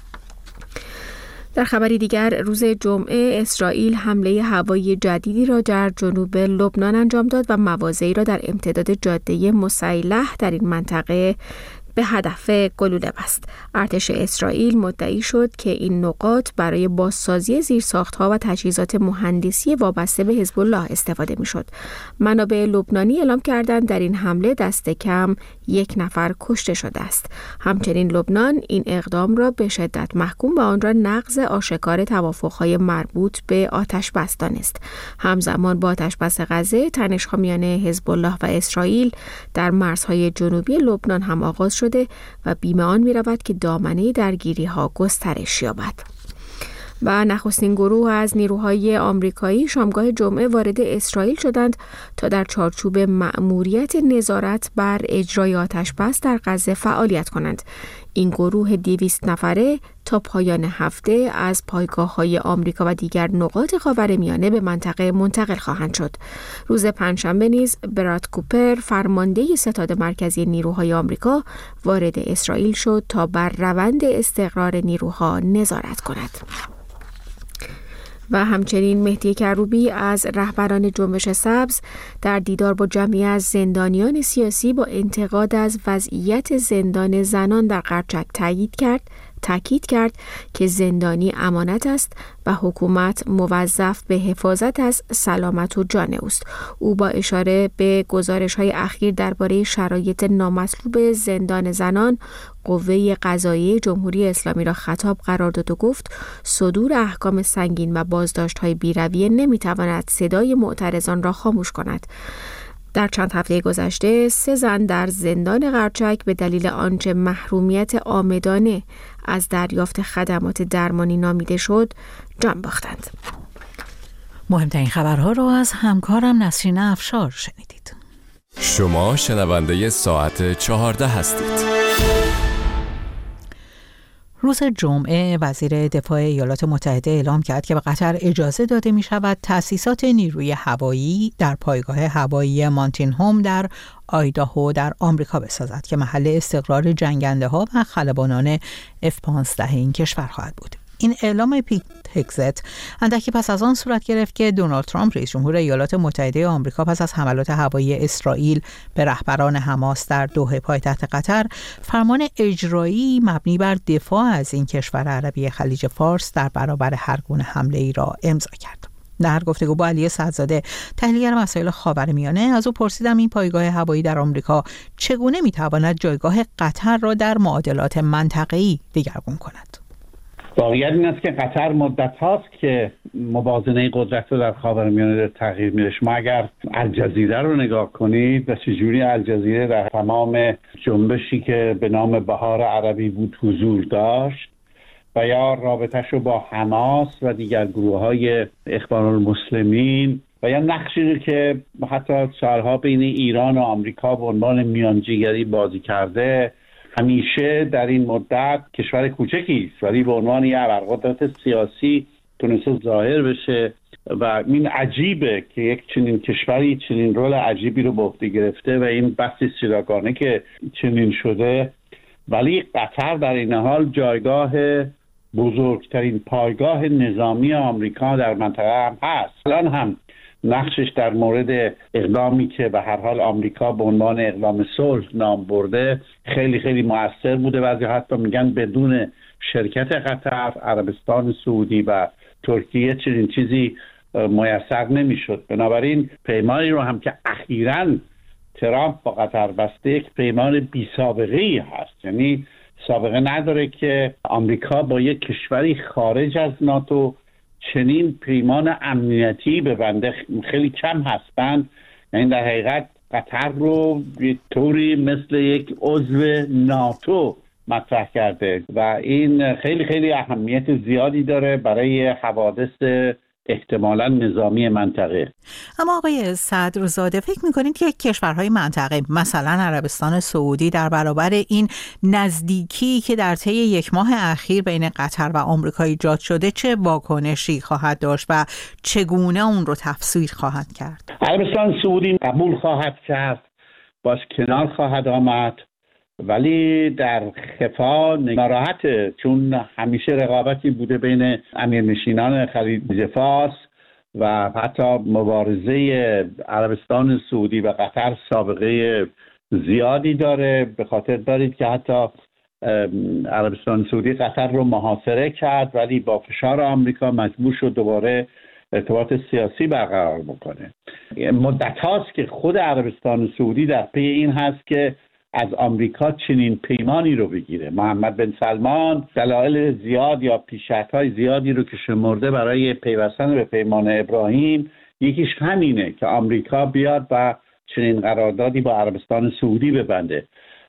در خبری دیگر روز جمعه اسرائیل حمله هوایی جدیدی را در جنوب لبنان انجام داد و مواضعی را در امتداد جاده مسیلح در این منطقه به هدف گلوله بست. ارتش اسرائیل مدعی شد که این نقاط برای بازسازی زیرساخت‌ها و تجهیزات مهندسی وابسته به حزب الله استفاده می‌شد. منابع لبنانی اعلام کردند در این حمله دست کم یک نفر کشته شده است. همچنین لبنان این اقدام را به شدت محکوم و آن را نقض آشکار توافق‌های مربوط به آتش‌بس دانست. همزمان با آتش‌بس غزه، تنش‌ها میان حزب الله و اسرائیل در مرزهای جنوبی لبنان هم آغاز شد و بیمه آن می رود که دامنه درگیری ها گسترش یابد. و نخستین گروه از نیروهای آمریکایی شامگاه جمعه وارد اسرائیل شدند تا در چارچوب مأموریت نظارت بر اجرای آتش‌بس در غزه فعالیت کنند. این گروه دویست نفره تا پایان هفته از پایگاه‌های آمریکا و دیگر نقاط خاورمیانه به منطقه منتقل خواهند شد. روز پنجشنبه نیز براد کوپر فرمانده ستاد مرکزی نیروهای آمریکا وارد اسرائیل شد تا بر روند استقرار نیروها نظارت کند. و همچنین مهدی کروبی از رهبران جنبش سبز در دیدار با جمعی از زندانیان سیاسی با انتقاد از وضعیت زندان زنان در قرچک تایید کرد تاکید کرد که زندانی امانت است و حکومت موظف به حفاظت از سلامت و جان اوست. او با اشاره به گزارش‌های اخیر درباره شرایط نامطلوب زندان زنان قوه قضاییه جمهوری اسلامی را خطاب قرار داد و گفت صدور احکام سنگین و بازداشت‌های بی‌رویه نمی‌تواند صدای معترضان را خاموش کند. در چند هفته گذشته سه زن در زندان قرچک به دلیل آنچه محرومیت عامدانه از دریافت خدمات درمانی نامیده شد جان باختند. مهمترین خبرها را از همکارم نسرین افشار شنیدید. شما شنونده ساعت چهارده هستید. روز جمعه وزیر دفاع ایالات متحده اعلام کرد که به قطر اجازه داده می شود تأسیسات نیروی هوایی در پایگاه هوایی مانتین هوم در آیداهو در آمریکا بسازد که محل استقرار جنگنده ها و خلبانان اف پانزده این کشور خواهد بود. این اعلام پیت هگزت اندکی پس از آن صورت گرفت که دونالد ترامپ رئیس جمهور ایالات متحده آمریکا پس از حملات هوایی اسرائیل به رهبران حماس در دوحه پایتخت قطر فرمان اجرایی مبنی بر دفاع از این کشور عربی خلیج فارس در برابر هر گونه حمله ای را امضا کرد. در گفتگو با علی سعدزاده تحلیلگر مسائل خاورمیانه از او پرسیدم این پایگاه هوایی در آمریکا چگونه میتواند جایگاه قطر را در معادلات منطقه‌ای دگرگون کند. واقعیت این است که قطر مدت هاست که موازنه قدرت رو در خاورمیانه در تغییر میده. شما اگر الجزیره رو نگاه کنید و چجوری الجزیره در تمام جنبشی که به نام بهار عربی بود حضور داشت و یا رابطه‌ش رو با حماس و دیگر گروه های اخوان المسلمین و یا نقشی رو که حتی سالها بین ایران و آمریکا به عنوان میانجیگری بازی کرده، همیشه در این مدت کشور کوچکی است ولی به عنوان یک ابرقدرت سیاسی تونسته ظاهر بشه و این عجیبه که یک چنین کشوری چنین رول عجیبی رو به عهده گرفته و این بحث سیراگانه که چنین شده. ولی قطر در این حال جایگاه بزرگترین پایگاه نظامی آمریکا در منطقه هم هست. الان هم نقشش در مورد اقدامی که به هر حال آمریکا به عنوان اقدام صلح نام برده خیلی خیلی مؤثر بوده. بعضی حتی میگن بدون شرکت قطر، عربستان سعودی و ترکیه چنین چیزی میسر نمیشد. بنابراین پیمانی رو هم که اخیراً ترامپ با قطر بسته یک پیمان بی سابقه ای هست، یعنی سابقه نداره که آمریکا با یک کشوری خارج از ناتو چنین پیمان امنیتی ببنده. خیلی کم هستند. یعنی در حقیقت قطر رو به طوری مثل یک عضو ناتو مطرح کرده و این خیلی خیلی اهمیت زیادی داره برای حوادث احتمالاً نظامی منطقه. اما آقای صدرزاده فکر می‌کنید که کشورهای منطقه مثلا عربستان سعودی در برابر این نزدیکی که در طی یک ماه اخیر بین قطر و آمریکا ایجاد شده چه واکنشی خواهد داشت و چگونه اون رو تفسیر خواهد کرد؟ عربستان سعودی قبول خواهد کرد، باش کنار خواهد آمد، ولی در خفا ناراحته، چون همیشه رقابتی بوده بین امیرنشینان خلیج فارس و حتی مبارزه عربستان سعودی و قطر سابقه زیادی داره. به خاطر دارید که حتی عربستان سعودی قطر رو محاصره کرد ولی با فشار آمریکا مجبور شد دوباره ارتباط سیاسی برقرار بکنه. مدت هاست که خود عربستان سعودی در پی این هست که از آمریکا چنین پیمانی رو بگیره. محمد بن سلمان دلایل زیاد یا پیشنهادهای زیادی رو که شمرده برای پیوستن به پیمان ابراهیم، یکیش همینه که آمریکا بیاد و چنین قراردادی با عربستان سعودی ببنده.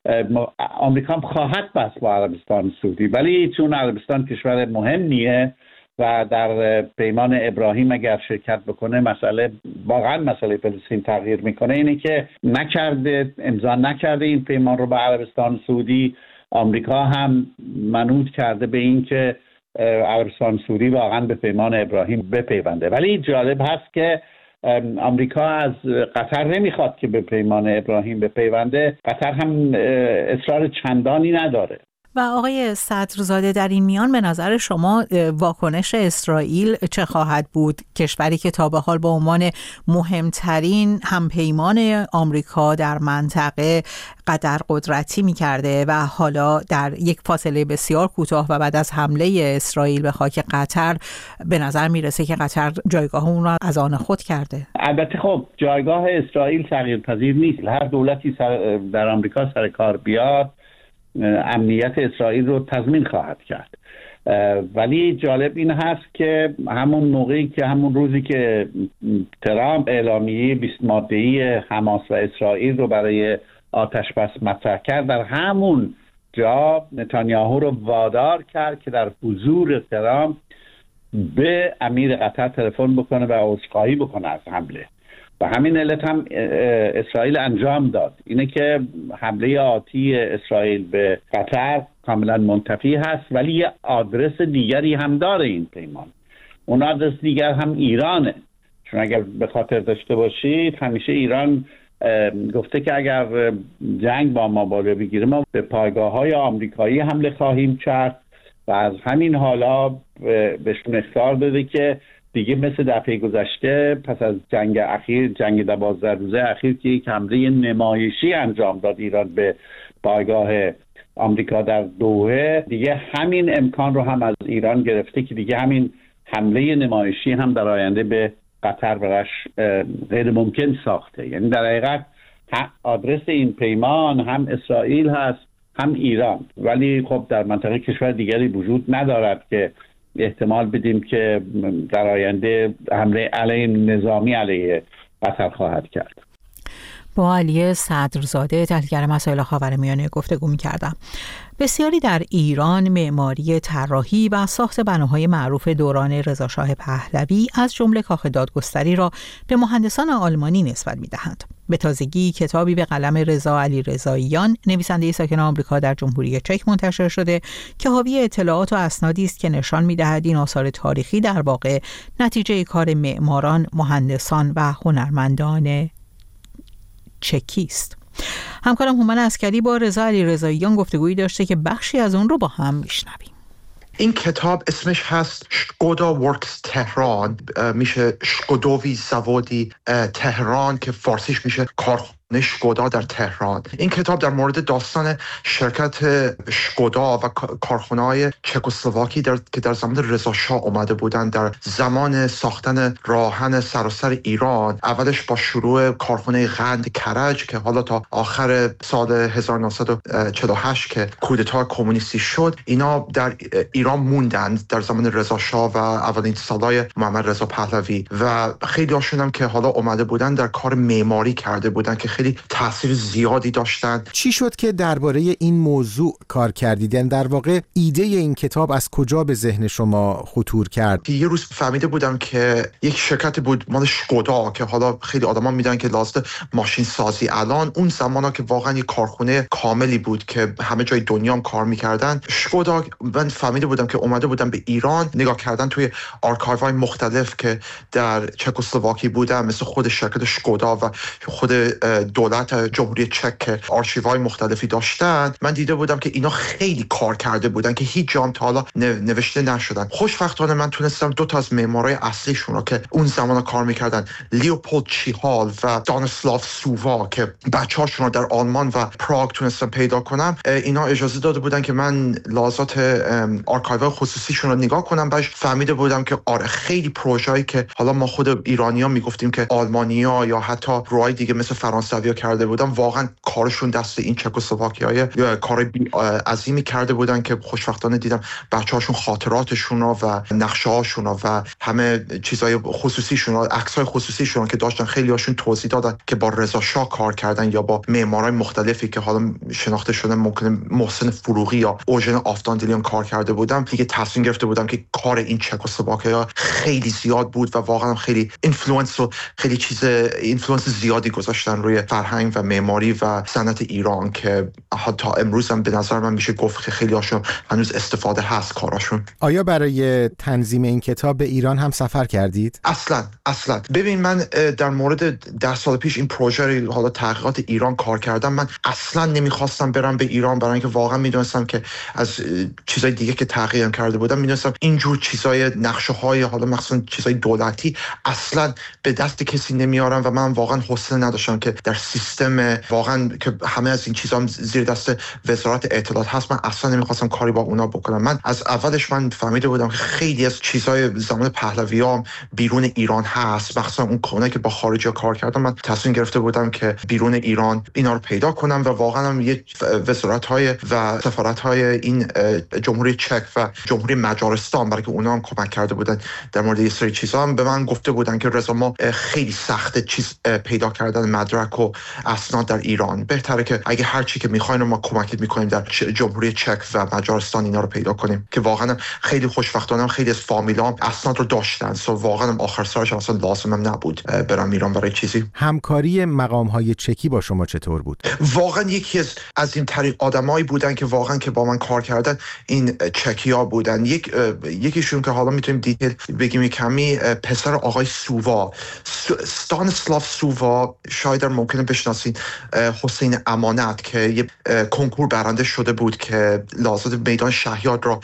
آمریکا هم خواهد بست با عربستان سعودی، ولی چون عربستان کشور مهمیه و در پیمان ابراهیم اگر شرکت بکنه مسئله واقعا مسئله فلسطین تغییر میکنه. اینه که نکرده، امضا نکرده این پیمان رو با عربستان سعودی. آمریکا هم منوط کرده به این که عربستان سعودی واقعا به پیمان ابراهیم بپیونده. ولی جالب هست که آمریکا از قطر نمیخواد که به پیمان ابراهیم بپیونده. قطر هم اصرار چندانی نداره. و آقای صدرزاده در این میان به نظر شما واکنش اسرائیل چه خواهد بود؟ کشوری که تا به حال به عنوان مهمترین همپیمان آمریکا در منطقه قدر قدرتی می‌کرده و حالا در یک فاصله بسیار کوتاه و بعد از حمله اسرائیل به خاک قطر به نظر میرسه که قطر جایگاه اون را از آن خود کرده. البته خب جایگاه اسرائیل تغییرپذیر نیست. هر دولتی سر در آمریکا سر کار بیاد امنیت اسرائیل رو تضمین خواهد کرد. ولی جالب این هست که همون موقعی که همون روزی که ترامپ اعلامیه بیست ماده‌ای حماس و اسرائیل رو برای آتش بس مطرح کرد، در همون جا نتانیاهو رو وادار کرد که در حضور ترامپ به امیر قطر تلفن بکنه و عذرخواهی بکنه از حمله. و همین علت هم اسرائیل انجام داد. اینه که حمله آتی اسرائیل به قطر کاملا منتفی هست، ولی یه آدرس دیگری هم داره این پیمان. اون آدرس دیگر هم ایرانه، چون اگر به خاطر داشته باشید همیشه ایران گفته که اگر جنگ با ما بالا بگیره ما به پایگاه های آمریکایی حمله خواهیم کرد و از همین حالا بهشون اخطار داده که دیگه مثل دفعه گذشته پس از جنگ اخیر، جنگ دوازده روزه اخیر که یک حمله نمایشی انجام داد ایران به پایگاه آمریکا در دوحه، دیگه همین امکان رو هم از ایران گرفته که دیگه همین حمله نمایشی هم در آینده به قطر براش غیر ممکن ساخته. یعنی در حقیقت آدرس این پیمان هم اسرائیل هست هم ایران، ولی خب در منطقه کشور دیگری وجود ندارد که احتمال بدیم که در آینده حمله علیه نظامی علیه قطر خواهد کرد. با علی صدرزاده تحلیلگر مسائل خاورمیانه گفتگو می‌کردم. بسیاری در ایران معماری طراحی و ساخت بناهای معروف دوران رضاشاه پهلوی از جمله کاخ دادگستری را به مهندسان آلمانی نسبت می‌دهند. به تازگی کتابی به قلم رضا علیرضاییان، نویسنده ساکن آمریکا در جمهوری چک منتشر شده که حاوی اطلاعات و اسنادی است که نشان می‌دهد این آثار تاریخی در واقع نتیجه کار معماران، مهندسان و هنرمندان چکی است. همکارم هومن عسکری با رضا علیرضاییان گفتگویی داشته که بخشی از اون رو با هم میشنویم. این کتاب اسمش هست شکودا ورکس تهران، میشه شکودووی زوادی تهران که فارسیش میشه کارخانه شکودا در تهران. این کتاب در مورد داستان شرکت شکودا و کارخانه‌های چکسلواکی در که در زمان رضا شاه اومده بودن در زمان ساختن راهن سراسر ایران. اولش با شروع کارخانه قند کرج که حالا تا آخر سال هزار و نهصد و چهل و هشت که کودتا کمونیستی شد، اینا در ایران موندند در زمان رضا شاه و اولین سالهای محمد رضا پهلوی و خیلی هاشون هم که حالا اومده بودن در کار معماری کرده بودن که خیلی تاثیر زیادی داشتن. چی شد که درباره این موضوع کار کردیدن؟ در واقع ایده این کتاب از کجا به ذهن شما خطور کرد؟ یه روز فهمیده بودم که یک شرکت بود مال شکودا که حالا خیلی آدما میدونن که لازم ماشین سازی، الان اون زمانا که واقعا یک کارخونه کاملی بود که همه جای دنیا هم کار میکردن. شکودا، من فهمیده بودم که اومده بودن به ایران، نگاه کردن توی آرکایوهای مختلف که در چکسلواکی بودن، مثل خود شرکت شکودا و خود دولت جمهوری چک که آرشیوهای مختلفی داشتن. من دیده بودم که اینا خیلی کار کرده بودن که هیچ جام تا حالا نوشته نشدن. خوشبختانه من تونستم دو تا از معمارای اصلیشون رو که اون زمان کار میکردن، لیوپولد چیهال و دانسلاو سووا، که بچه‌هاشون رو در آلمان و پراگ تونستم پیدا کنم. اینا اجازه داده بودن که من لحظات آرکایو خصوصیشون رو نگاه کنم. بعد فهمیده بودم که آره خیلی پروژه‌ای که حالا ما خود ایرانی‌ها میگفتیم که آلمانی‌ها یا حتی روای دیگه مثل فرانسوی‌ها کرده بودن، واقعا کارشون دست این چکسلواکیای یا کار عظیمی کرده بودن که خوشبختانه دیدم بچه‌هاشون خاطراتشون رو و نقشه‌هاشون رو و همه چیزای خصوصیشون رو، عکس‌های خصوصیشون رو که داشتن، خیلی هاشون توضیح دادن که با رضا شاه کار کردن یا با معمارای مختلفی که حالا شناخته شدن، ممکنه محسن فروغی یا اوژن آفتاندلیان کار کرده بودم. دیگه تصمیم گرفته بودم که کار این چکسلواکیا خیلی زیاد بود و واقعا خیلی اینفلوئنس و خیلی چیز اینفلوئنس زیادی گذاشتن روی فرهنگ و معماری و صنعت ایران که حتی امروز هم به نظر من میشه گفت که خیلی هاشون هنوز استفاده هست کاراشون. آیا برای تنظیم این کتاب به ایران هم سفر کردید؟ اصلا اصلا ببین، من در مورد ده سال پیش این پروژه حالا تحقیقات ایران کار کردم. من اصلا نمیخواستم برم به ایران برای اینکه واقعا میدونستم که از چیزای دیگه که تحقیق کرده بودم میدونستم اینجور چیزای نقشه های حالا مثلا چیزای دولتی اصلا به دست کسی نمیارم و من واقعا حوصله نداشتم که در سیستم واقعا که همه از این چیزا زیر دست وزارت اطلاعات هست، من اصلا نمیخواستم کاری با اونا بکنم. من از اولش من فهمیده بودم که خیلی از چیزای زمان پهلویام بیرون ایران هست، مثلا اون کونه که با خارجی کار کردم. من تصمیم گرفته بودم که بیرون ایران اینا رو پیدا کنم و واقعا هم یه وزارت‌های و سفارت‌های این جمهوری چک و جمهوری مجارستان، برای که اونا هم کمک کرده بودن در مورد یه سری چیزا، هم به من گفته بودن که رضا ما خیلی سخته چیز پیدا کردن مدرک و اسناد در ایران، بهتره که اگه هر چی که میخواین ما کمکت میکنیم در جمهوری چک و مجارستان اینا رو پیدا کنیم. که واقعا خیلی خوشبختانه خیلی از فامیلام اسناد رو داشتن، سو واقعا آخر سرش اصلا لازمم نبود برم ایران برای چیزی. همکاری مقام‌های چکی با شما چطور بود؟ واقعا یکی از از این طریق آدمایی بودن که واقعا که با من کار کردن این چکی‌ها بودن. یک یکیشون که حالا میتونیم دیتیل بگیم کمی، پسر آقای سووا، استانسلاو سووا، شاید ممکنه بشناسین، حسین امانت که یه کنکور برنده شده بود که لازم میدان شهیاد رو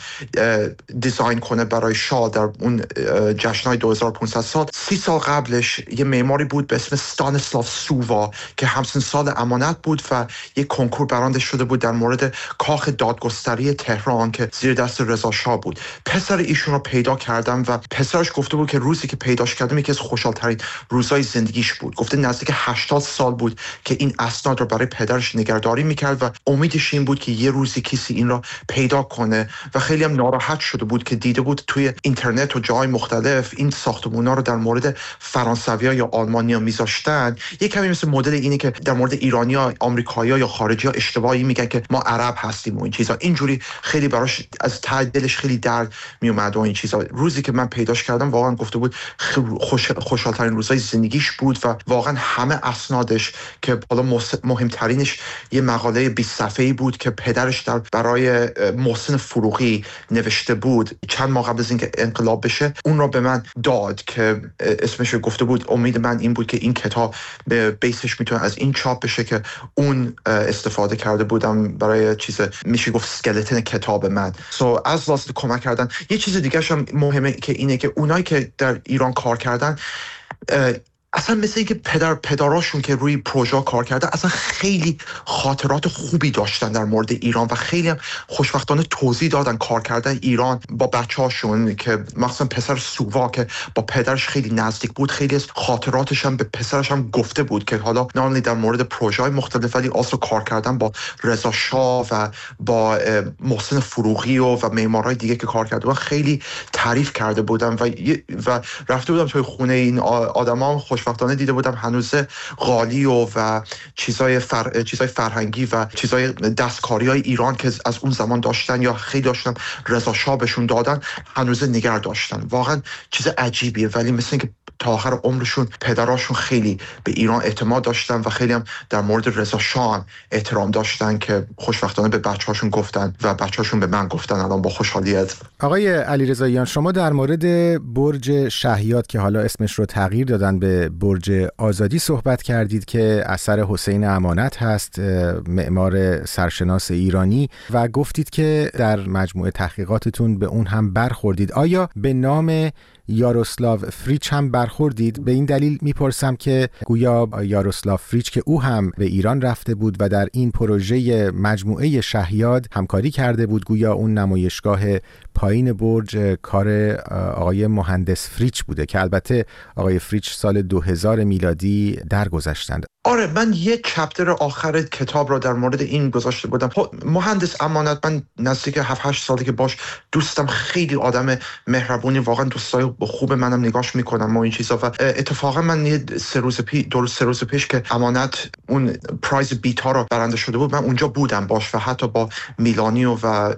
دیزاین کنه برای شاه در اون جشن‌های دو هزار و پانصد سال. سی سال قبلش یه معماری بود به اسم استانسلاو سووا که همسن سال امانت بود و یه کنکور برنده شده بود در مورد کاخ دادگستری تهران که زیر دست رضا شاه بود. پسر ایشون رو پیدا کردم و پسرش گفته بود که روزی که پیداش کردم یکی از خوشحال‌ترین روزهای زندگیش بود. گفته نزدیک هشتاد سال بود که این اسناد رو برای پدرش نگهداری میکرد و امیدش این بود که یه روزی کسی این را پیدا کنه و خیلی هم ناراحت شده بود که دیده بود توی اینترنت و جای مختلف این ساختمونا رو در مورد فرانسوی‌ها یا آلمانی‌ها میذاشتن. یک کمی مثل مدل اینه که در مورد ایرانی‌ها، آمریکایی‌ها یا خارجی‌ها اشتباهی میگن که ما عرب هستیم و این چیزا. اینجوری خیلی براش از ته دلش خیلی درد میومد و این چیزا. روزی که من پیداش کردم واقعا گفته بود خوش خوشحال‌ترین روزای زندگیش بود و واقعا همه اسنادش که حالا مهمترینش یه مقاله بیست صفحه‌ای بود که پدرش در برای محسن فروغی نوشته بود چند ماه قبل از اینکه انقلاب بشه، اون رو به من داد که اسمش گفته بود امید من این بود که این کتاب به بیسش میتونه از این چاپ بشه که اون استفاده کرده بودم برای چیز میشه گفت اسکلتن کتاب من. سو so, از واسه کمک کردن. یه چیز دیگه هم مهمه که اینه که اونایی که در ایران کار کردن اصلا مثل اینکه پدر پدراشون که روی پروژه کار کرده اصلا خیلی خاطرات خوبی داشتن در مورد ایران و خیلی هم خوشبختانه توضیح دادن کار کردن ایران با بچه‌هاشون، که مثلا پسر سووا که با پدرش خیلی نزدیک بود خیلی از خاطراتش هم به پسرش هم گفته بود که حالا نه تنها در مورد پروژه‌های مختلف ولی اصلا کار کردن با رضا شاه و با محسن فروغی و و معمارای دیگه که کار کرده بودن خیلی تعریف کرده بودن و و رفته بودم توی خونه این آدما خوش خوشبختانه دیده بودم هنوز قالی و و چیزای فر... چیزای فرهنگی و چیزای دستکاری‌های ایران که از اون زمان داشتن یا خیلی داشتن رضا شاه بهشون دادن هنوز نگه داشتن. واقعا چیز عجیبیه، ولی مثل اینکه تا آخر عمرشون پدراشون خیلی به ایران اعتماد داشتن و خیلی هم در مورد رضا شاه احترام داشتن که خوشبختانه به بچه‌هاشون گفتن و بچه‌هاشون به من گفتن الان با خوشحالیت. آقای علیرضاییان، شما در مورد برج شهیاد که حالا اسمش رو تغییر دادن به برج آزادی صحبت کردید که اثر حسین امانت هست، معمار سرشناس ایرانی، و گفتید که در مجموعه تحقیقاتتون به اون هم برخوردید. آیا به نام یاروسلاو فریچ هم برخوردید؟ به این دلیل میپرسم که گویا یاروسلاو فریچ که او هم به ایران رفته بود و در این پروژه مجموعه شهیاد همکاری کرده بود، گویا اون نمایشگاه پایین برج کار آقای مهندس فریچ بوده که البته آقای فریچ سال دو هزار میلادی درگذشتند. آره، من یک چپتر آخر کتاب را در مورد این گذاشته بودم. مهندس امانت، من نزدیک هفت هشت سالی که باش دوستم، خیلی آدم مهربونی، واقعا دوستای خوب منم نگاش میکنم و این چیزا. و اتفاقا من یه سه روز پیش دو سه روز پیش که امانت اون پرایز بیتا را برنده شده بود، من اونجا بودم باش و حتی با میلانیو و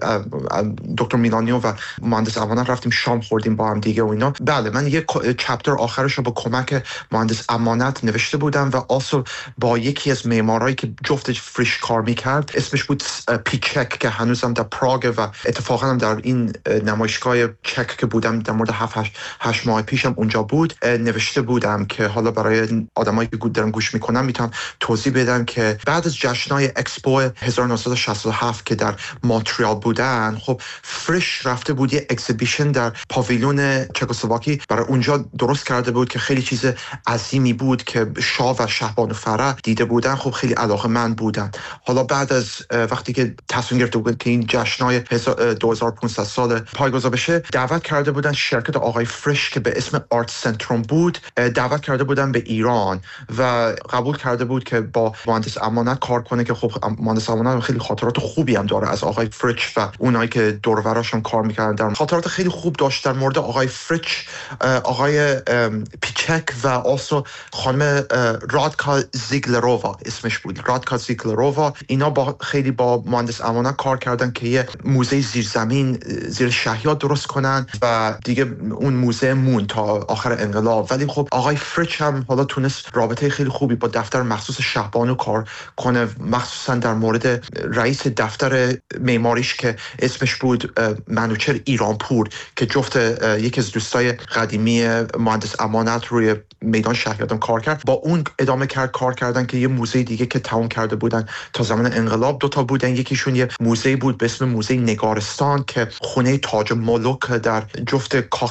دکتر میلانیو و مهندس امانت رفتیم شام خوردیم با هم دیگه و اینا. بله، من یک چپتر آخرش رو با کمک مهندس امانت نوشته بودم و اصلا با یکی از معمارایی که جفتش فریش کار میکرد، اسمش بود پیچک که هنوزم در پراگ و اتفاقا هم در این نمایشگاه چک که بودم در مورد هفت هشت, هشت ماه پیشم اونجا بود، نوشته بودم که حالا برای آدمایی که دارن گوش میکنن میتونم توضیح بدم که بعد از جشن‌های اکسپو هزار و نهصد و شصت و هفت که در مونترال بودن، خب فریش رفته بود یه اکزیبیشن در پاویلون چکسلواکی برای اونجا درست کرده بود که خیلی چیز عظیمی بود که شاه و شهبانو فرح دیده بودن. خب خیلی علاقه‌مند بودن. حالا بعد از وقتی که تصمیم گرفته بود که این جشن‌های دو هزار و پانصد سال پایگذار بشه، دعوت کرده بودن شرکت آقای فریش که به اسم آرت سنتروم بود، دعوت کرده بودن به ایران و قبول کرده بود که با مهندس امانت کار کنه که خب مهندس امانت خیلی خاطرات خوبی هم داره از آقای فریش و اونایی که دور و براشون کار می‌کردن. خاطرات خیلی خوب داشت در مورد آقای فریش، آقای پیچک و آسو خانم رادکا زیگلرووا اسمش بود، رادکا زیگلرووا. اینا با خیلی با مهندس امانت کار کردن که یه موزه زیرزمین زیر شهیاد درست کنن و دیگه اون موزه مون تا آخر انقلاب. ولی خب آقای فریچ هم حالا تونست رابطه خیلی خوبی با دفتر مخصوص شهبانو کار کنه، مخصوصا در مورد رئیس دفتر معماریش که اسمش بود منوچهر ایرانپور که جفت یکی از دوستای قدیمی مهندس امانت روی میدان شهیادم کار کرد. با اون ادامه کرد کار کردن که یه موزه دیگه که تمام کرده بودن تا زمان انقلاب، دو تا بودن. یکیشون یه موزه بود به اسم موزه نگارستان که خونه تاج ملوک در جفت کاخ مرمر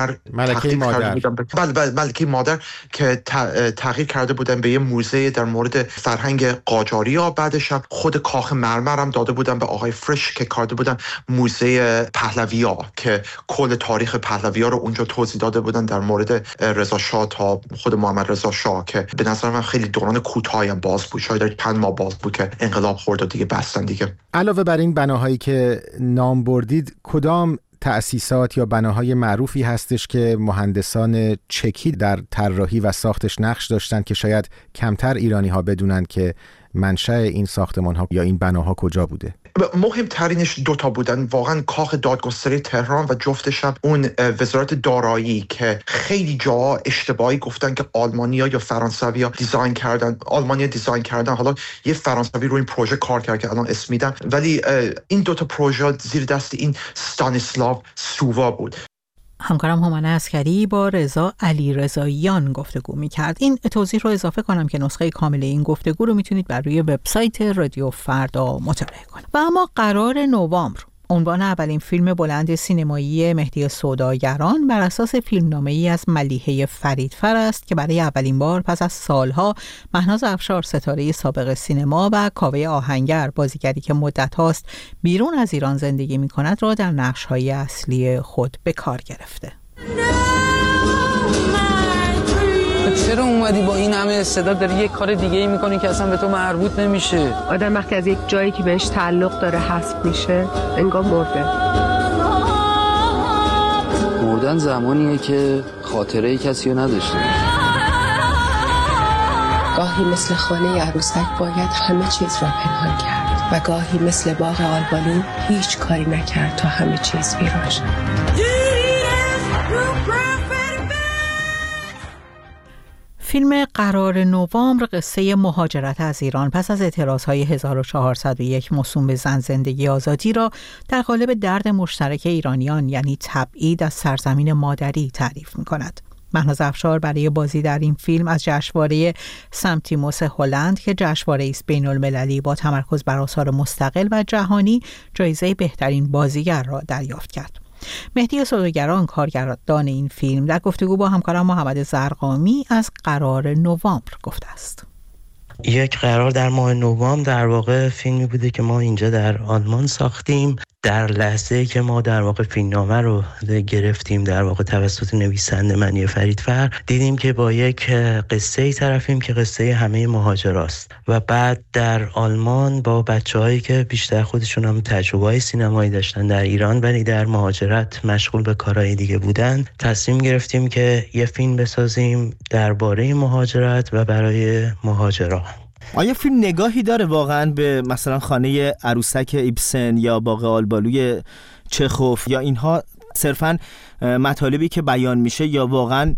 هنر ملکه مادر بله بله ملکه مادر که تغییر کرده بودن به یه موزه در مورد فرهنگ قاجاریا. بعدش هم خود کاخ مرمر هم داده بودن به آقای فرش که کارده بودن موزه پهلویا که کل تاریخ پهلویا رو اونجا توضیح داده بودن در مورد رضا شاه تا خود محمد رضا شاه که به نظر من خیلی دوران کوتاهی هم باز بود، شاید چند ماه باز بود که انقلاب خورد و دیگه بستن دیگه. علاوه بر این بناهایی که نام بردید، کدام تأسیسات یا بناهای معروفی هستش که مهندسان چکی در طراحی و ساختش نقش داشتن که شاید کمتر ایرانی ها بدونن که منشأ این ساختمان ها یا این بناها کجا بوده؟ مهمترینش دوتا بودن، واقعا کاخ دادگستری تهران و جفتش هم اون وزارت دارایی که خیلی جا اشتباهی گفتن که آلمانیا یا فرانسویا دیزاین کردن، آلمانیا دیزاین کردن، حالا یه فرانسوی روی این پروژه کار کرد که الان اسم میدم، ولی این دوتا پروژه زیر دست این استانیسلاو سووا بود. همکارم هومن عسکری با رضا علیرضاییان گفتگو می‌کرد. این توضیح رو اضافه کنم که نسخه کامل این گفتگو رو میتونید بر روی وبسایت رادیو فردا مطالعه کنید. و اما قرار نوامبر عنوان اولین فیلم بلند سینمایی مهدی سوداگران بر اساس فیلمنامه‌ای از ملیحه فریدفر است که برای اولین بار پس از سالها مهناز افشار ستاره سابق سینما و کاوه آهنگر بازیگری که مدت هاست بیرون از ایران زندگی می‌کند را در نقش‌های اصلی خود به کار گرفته. چرا اومدی با این همه استعداد داری یک کار دیگه ای میکنی که اصلا به تو مربوط نمیشه؟ آدم وقتی از یک جایی که بهش تعلق داره حذف میشه انگار مرده. مردن زمانیه که خاطره کسی رو نداشته. گاهی مثل خانه عروسک باید همه چیز را پنهان کرد و گاهی مثل باغ آلبالو هیچ کاری نکرد تا همه چیز ویران شد. فیلم قرار نوامبر قصه مهاجرت از ایران پس از اعتراضهای هزار و چهارصد و یک موسوم به زن زندگی آزادی را در قالب درد مشترک ایرانیان یعنی تبعید از سرزمین مادری تعریف می‌کند. مهناز افشار برای بازی در این فیلم از جشنواره سمتیموس هلند که جشنواره است بین‌المللی با تمرکز بر آثار مستقل و جهانی جایزه بهترین بازیگر را دریافت کرد. مهدی سوداگران کارگردان این فیلم در گفتگو با همکارم محمد زرقامی از قرار نوامبر گفته است. یک قرار در ماه نوامبر در واقع فیلمی بوده که ما اینجا در آلمان ساختیم. در لحظه‌ای که ما در واقع فیلمنامه رو گرفتیم در واقع توسط نویسنده ملیحه فریدفر، دیدیم که با یک قصه‌ای طرفیم که قصه همه مهاجراست و بعد در آلمان با بچه‌هایی که بیشتر خودشون هم تجربه‌های سینمایی داشتن در ایران ولی در مهاجرت مشغول به کارهای دیگه بودن، تصمیم گرفتیم که یه فیلم بسازیم درباره مهاجرت و برای مهاجرا. آیا فیلم نگاهی داره واقعا به مثلا خانه عروسک ایبسن یا باغ آلبالوی چخوف یا اینها صرفا مطالبی که بیان میشه یا واقعا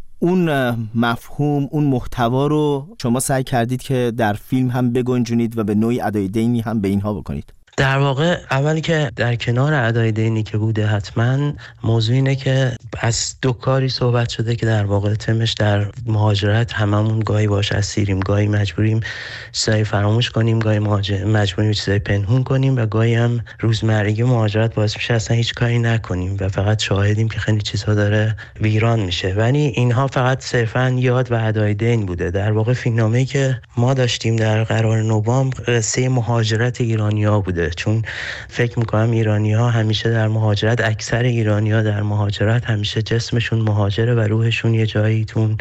اون مفهوم اون محتوا رو شما سعی کردید که در فیلم هم بگنجونید و به نوعی ادای دینی هم به اینها بکنید؟ در واقع اولی که در کنار ادای دینی که بوده حتما موضوع اینه که از دو کاری صحبت شده که در واقع تمش در مهاجرت هممون گاهی باش اسیریم، گاهی مجبوریم چیزایی فراموش کنیم، گاهی مجبوریم چیزایی پنهون کنیم و گاهی هم روزمرگی مهاجرت باعث میشه اصلا هیچ کاری نکنیم و فقط شاهدیم که خیلی چیزها داره ویران میشه. ولی اینها فقط صرفا یاد و ادای دین بوده. در واقع فیلمنامه‌ای که ما داشتیم در قرار نوامبر قصه مهاجرت ایرانی‌ها بوده، چون فکر میکنم ایرانی ها همیشه در مهاجرت، اکثر ایرانی ها در مهاجرت همیشه جسمشون مهاجره و روحشون یه جایی تون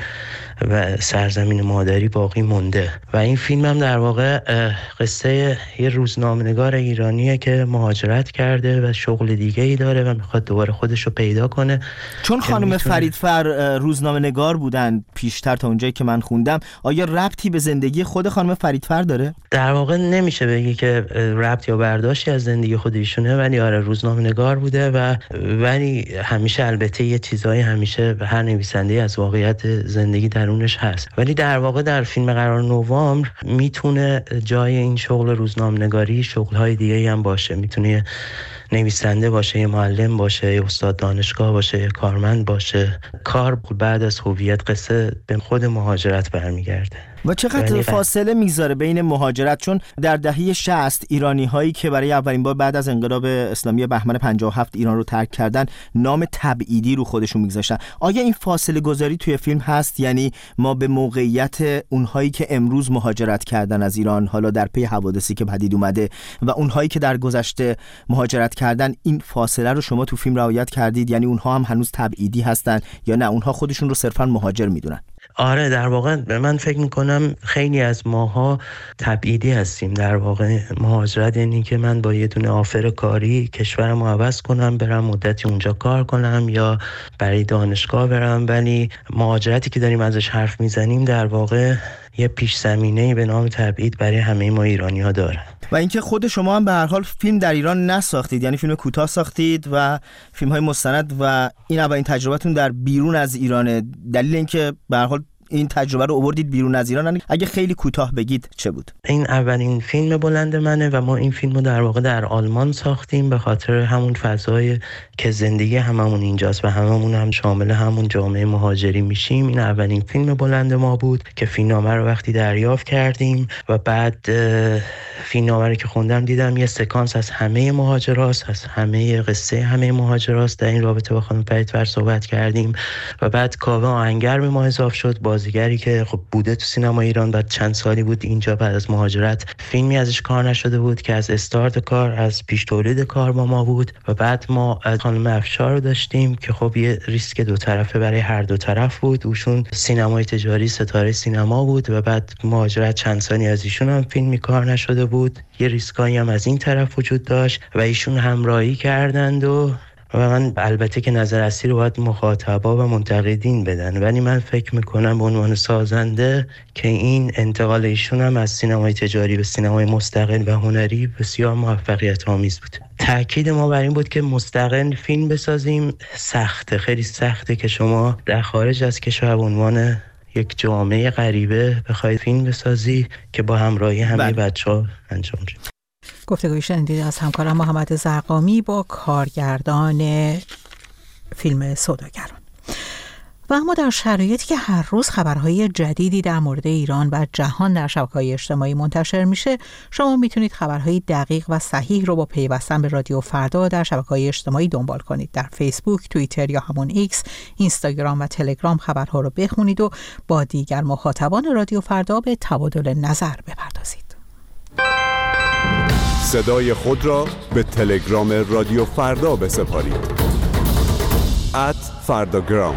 و سرزمین مادری باقی مونده. و این فیلم هم در واقع قصه یه روزنامه‌نگار ایرانیه که مهاجرت کرده و شغل دیگه ای داره و میخواد دوباره خودش رو پیدا کنه. چون خانم میتونه... فریدفر روزنامه‌نگار بودن پیشتر تا اونجایی که من خوندم، آیا ربطی به زندگی خود خانم فریدفر داره؟ در واقع نمیشه بگی که ربط یا برداشتی از زندگی خودشونه، ولی آره روزنامه‌نگار بوده و ولی همیشه البته یه چیزایی همیشه به هر نویسنده‌ای از واقعیت زندگی درونش هست. ولی در واقع در فیلم قرار نوامبر میتونه جای این شغل روزنامه‌نگاری شغل‌های دیگه‌ای هم باشه. میتونه نویسنده باشه، یه معلم باشه، یه استاد دانشگاه باشه، یه کارمند باشه. کار بعد از هویت قصه به خود مهاجرت برمیگرده. و چقدر فاصله میذاره بین مهاجرت؟ چون در دهه شصت ایرانی هایی که برای اولین بار بعد از انقلاب اسلامی بهمن پنجاه و هفت ایران رو ترک کردن نام تبعیدی رو خودشون میگذاشتن. آیا این فاصله گذاری توی فیلم هست؟ یعنی ما به موقعیت اونهایی که امروز مهاجرت کردن از ایران، حالا در پی حوادثی که پدید اومده، و اونهایی که در گذشته مهاجرت کردن، این فاصله رو شما تو فیلم رعایت کردید؟ یعنی اونها هم هنوز تبعیدی هستن یا نه اونها خودشون رو صرفا مهاجر میدونن؟ آره، در واقع من فکر میکنم خیلی از ماها تبعیدی هستیم. در واقع مهاجرت یعنی که من با یه دونه آفر کاری کشورمو عوض کنم، برم مدتی اونجا کار کنم یا برای دانشگاه برم، ولی مهاجرتی که داریم ازش حرف میزنیم در واقع یه پیش زمینه‌ای به نام تبعید برای همه ما ایرانی‌ها داره. و اینکه خود شما هم به هر حال فیلم در ایران نساختید، یعنی فیلم کوتاه ساختید و فیلم‌های مستند و این اولین تجربتون در بیرون از ایرانه. دلیل اینکه به هر حال این تجربه رو آوردید بیرون از ایران، اگه خیلی کوتاه بگید چه بود؟ این اولین فیلم بلند منه و ما این فیلم رو در واقع در آلمان ساختیم به خاطر همون فضای که زندگی هممون اینجاست و هممون هم شامل همون جامعه مهاجری میشیم. این اولین فیلم بلند ما بود که فیلمنامه رو وقتی دریافت کردیم و بعد فیلمنامه رو که خوندم دیدم یه سکانس از همه مهاجراست، از همه قصه همه مهاجراست. در این رابطه با خانم پریدفر صحبت کردیم و بعد کاوه آهنگر به ما اضافه شد، بازیگری که خب بوده تو سینما ایران، بعد چند سالی بود اینجا بعد از مهاجرت فیلمی ازش کار نشده بود که از استارت کار، از پیش تولید کار با ما بود. و بعد ما خانم افشار رو داشتیم که خب یه ریسک دو طرفه برای هر دو طرف بود. اوشون سینمای تجاری ستاره سینما بود و بعد مهاجرت چند سالی از ایشون هم فیلمی کار نشده بود، یه ریسکایی هم از این طرف وجود داشت و ایشون همراهی کردند و و من البته که نظر اصلی رو باید مخاطبا و منتقدین بدن، ولی من فکر میکنم به عنوان سازنده که این انتقال ایشون هم از سینمای تجاری به سینمای مستقل و هنری بسیار موفقیت آمیز بود. تأکید ما بر این بود که مستقل فیلم بسازیم سخته، خیلی سخته که شما در خارج از کشور به عنوان یک جامعه غریبه بخواید فیلم بسازی که با همراهی همه بچه‌ها انجام شه. گفتگوی شنیدید از همکارم محمد زرقامی با کارگردان فیلم سوداگران. و اما در شرایطی که هر روز خبرهای جدیدی در مورد ایران و جهان در شبکه‌های اجتماعی منتشر میشه، شما میتونید خبرهای دقیق و صحیح رو با پیوستن به رادیو فردا در شبکه‌های اجتماعی دنبال کنید. در فیسبوک، توییتر یا همون ایکس، اینستاگرام و تلگرام خبرها رو بخونید و با دیگر مخاطبان رادیو فردا به تبادل نظر بپردازید. صدای خود را به تلگرام رادیو فردا بسپارید. ات فرداگرام.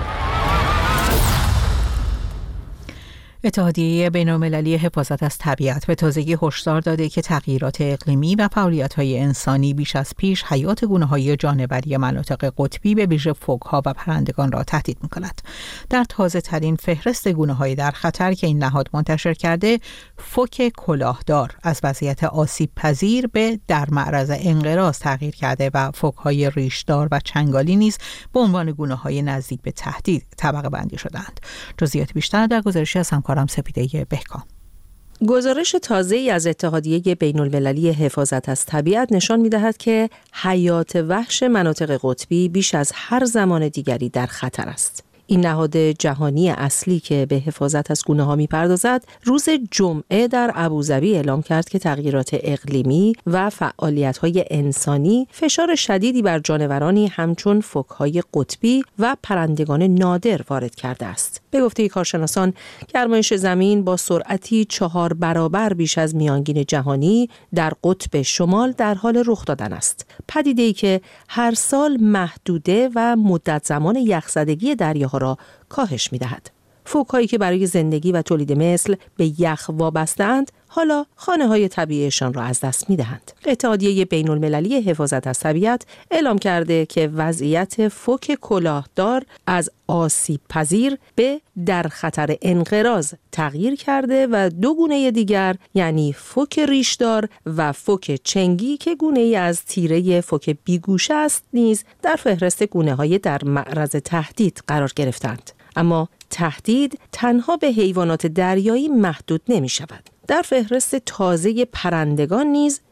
اتحادیه بین‌المللی حفاظت از طبیعت به تازگی هشدار داده که تغییرات اقلیمی و فعالیت‌های انسانی بیش از پیش حیات گونه‌های جانوری مناطق قطبی به ویژه فوک‌ها و پرندگان را تهدید می‌کند. در تازه‌ترین فهرست گونه‌های در خطر که این نهاد منتشر کرده، فوک کلاهدار از وضعیت آسیب پذیر به در معرض انقراض تغییر کرده و فوک‌های ریشدار و چنگالی نیز به عنوان گونه‌های نزدیک به تهدید طبقه بندی شدند. جزئیات بیشتر در گزارشی از همکارم سپیده بهکام. گزارش تازه‌ای از اتحادیه بین‌المللی حفاظت از طبیعت نشان می‌دهد که حیات وحش مناطق قطبی بیش از هر زمان دیگری در خطر است. این نهاد جهانی اصلی که به حفاظت از گونه‌ها می‌پردازد، روز جمعه در ابوظبی اعلام کرد که تغییرات اقلیمی و فعالیت‌های انسانی فشار شدیدی بر جانورانی همچون فوک‌های قطبی و پرندگان نادر وارد کرده است. به گفته کارشناسان، گرمایش زمین با سرعتی چهار برابر بیش از میانگین جهانی در قطب شمال در حال رخ دادن است. پدیده‌ای که هر سال محدوده و مدت زمان یخزدگی دریاها را کاهش می‌دهد. فوک‌هایی که برای زندگی و تولید مثل به یخ وابسته‌اند، حالا خانه‌های طبیعیشان را از دست می‌دهند. اتحادیه بین‌المللی حفاظت از طبیعت اعلام کرده که وضعیت فوک کلاهدار از آسیب پذیر به در خطر انقراض تغییر کرده و دو گونه دیگر، یعنی فوک ریشدار و فوک چنگی که گونه‌ای از تیره فوک بیگوشه است، نیز در فهرست گونه‌های در معرض تهدید قرار گرفتند. اما تهدید تنها به حیوانات دریایی محدود نمی شود. در فهرست تازه پرندگان نیز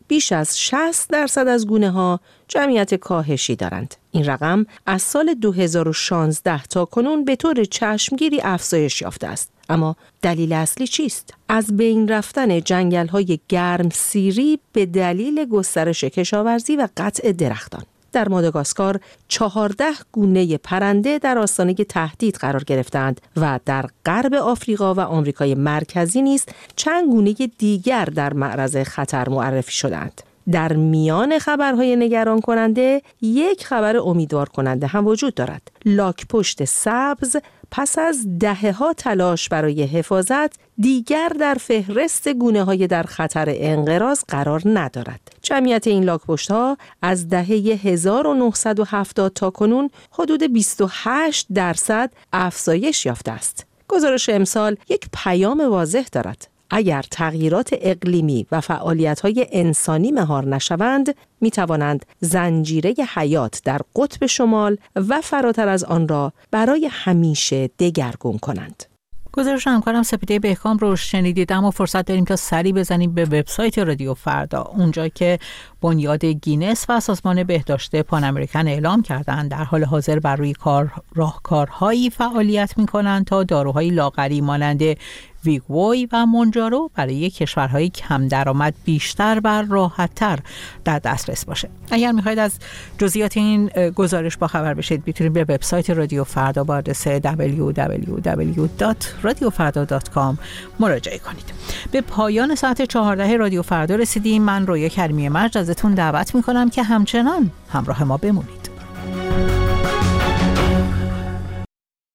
بیش از شصت درصد از گونه‌ها جمعیت کاهشی دارند. این رقم از سال دو هزار و شانزده تا کنون به طور چشمگیری افزایش یافته است. اما دلیل اصلی چیست؟ از بین رفتن جنگل‌های گرم سیری به دلیل گسترش کشاورزی و قطع درختان. در ماداگاسکار چهارده گونه پرنده در آستانه تهدید قرار گرفتند و در غرب آفریقا و آمریکای مرکزی نیز چند گونه دیگر در معرض خطر معرفی شدند. در میان خبرهای نگران کننده یک خبر امیدوار کننده هم وجود دارد. لاک‌پشت سبز پس از دهه‌ها تلاش برای حفاظت دیگر در فهرست گونه‌های در خطر انقراض قرار ندارد. جمعیت این لاک‌پشت‌ها از دهه هزار و نهصد و هفتاد تا کنون حدود بیست و هشت درصد افزایش یافته است. گزارش امسال یک پیام واضح دارد. اگر تغییرات اقلیمی و فعالیت‌های انسانی مهار نشوند، می‌توانند زنجیره حیات در قطب شمال و فراتر از آن را برای همیشه دگرگون کنند. گزارش همکارم سپیده بهکام رو شنیدید، اما فرصت داریم تا سری بزنیم به وبسایت رادیو فردا، اونجا که بنیاد گینس و سازمان بهداشت پان امریکن اعلام کردند در حال حاضر بر روی کار راهکارهایی فعالیت می‌کنند تا داروهای لاغری مانند ویگوی و مونجارو برای کشورهای کم درآمد بیشتر و راحت‌تر در دسترس باشه. اگر می‌خواید از جزئیات این گزارش با خبر بشید، می‌تونید به وبسایت رادیو فردا با آدرس دبلیو دبلیو دبلیو دات رادیو فردا دات کام مراجعه کنید. به پایان ساعت چهارده رادیو فردا رسیدیم. من رویا کریمی مجد ازتون دعوت می‌کنم که همچنان همراه ما بمونید.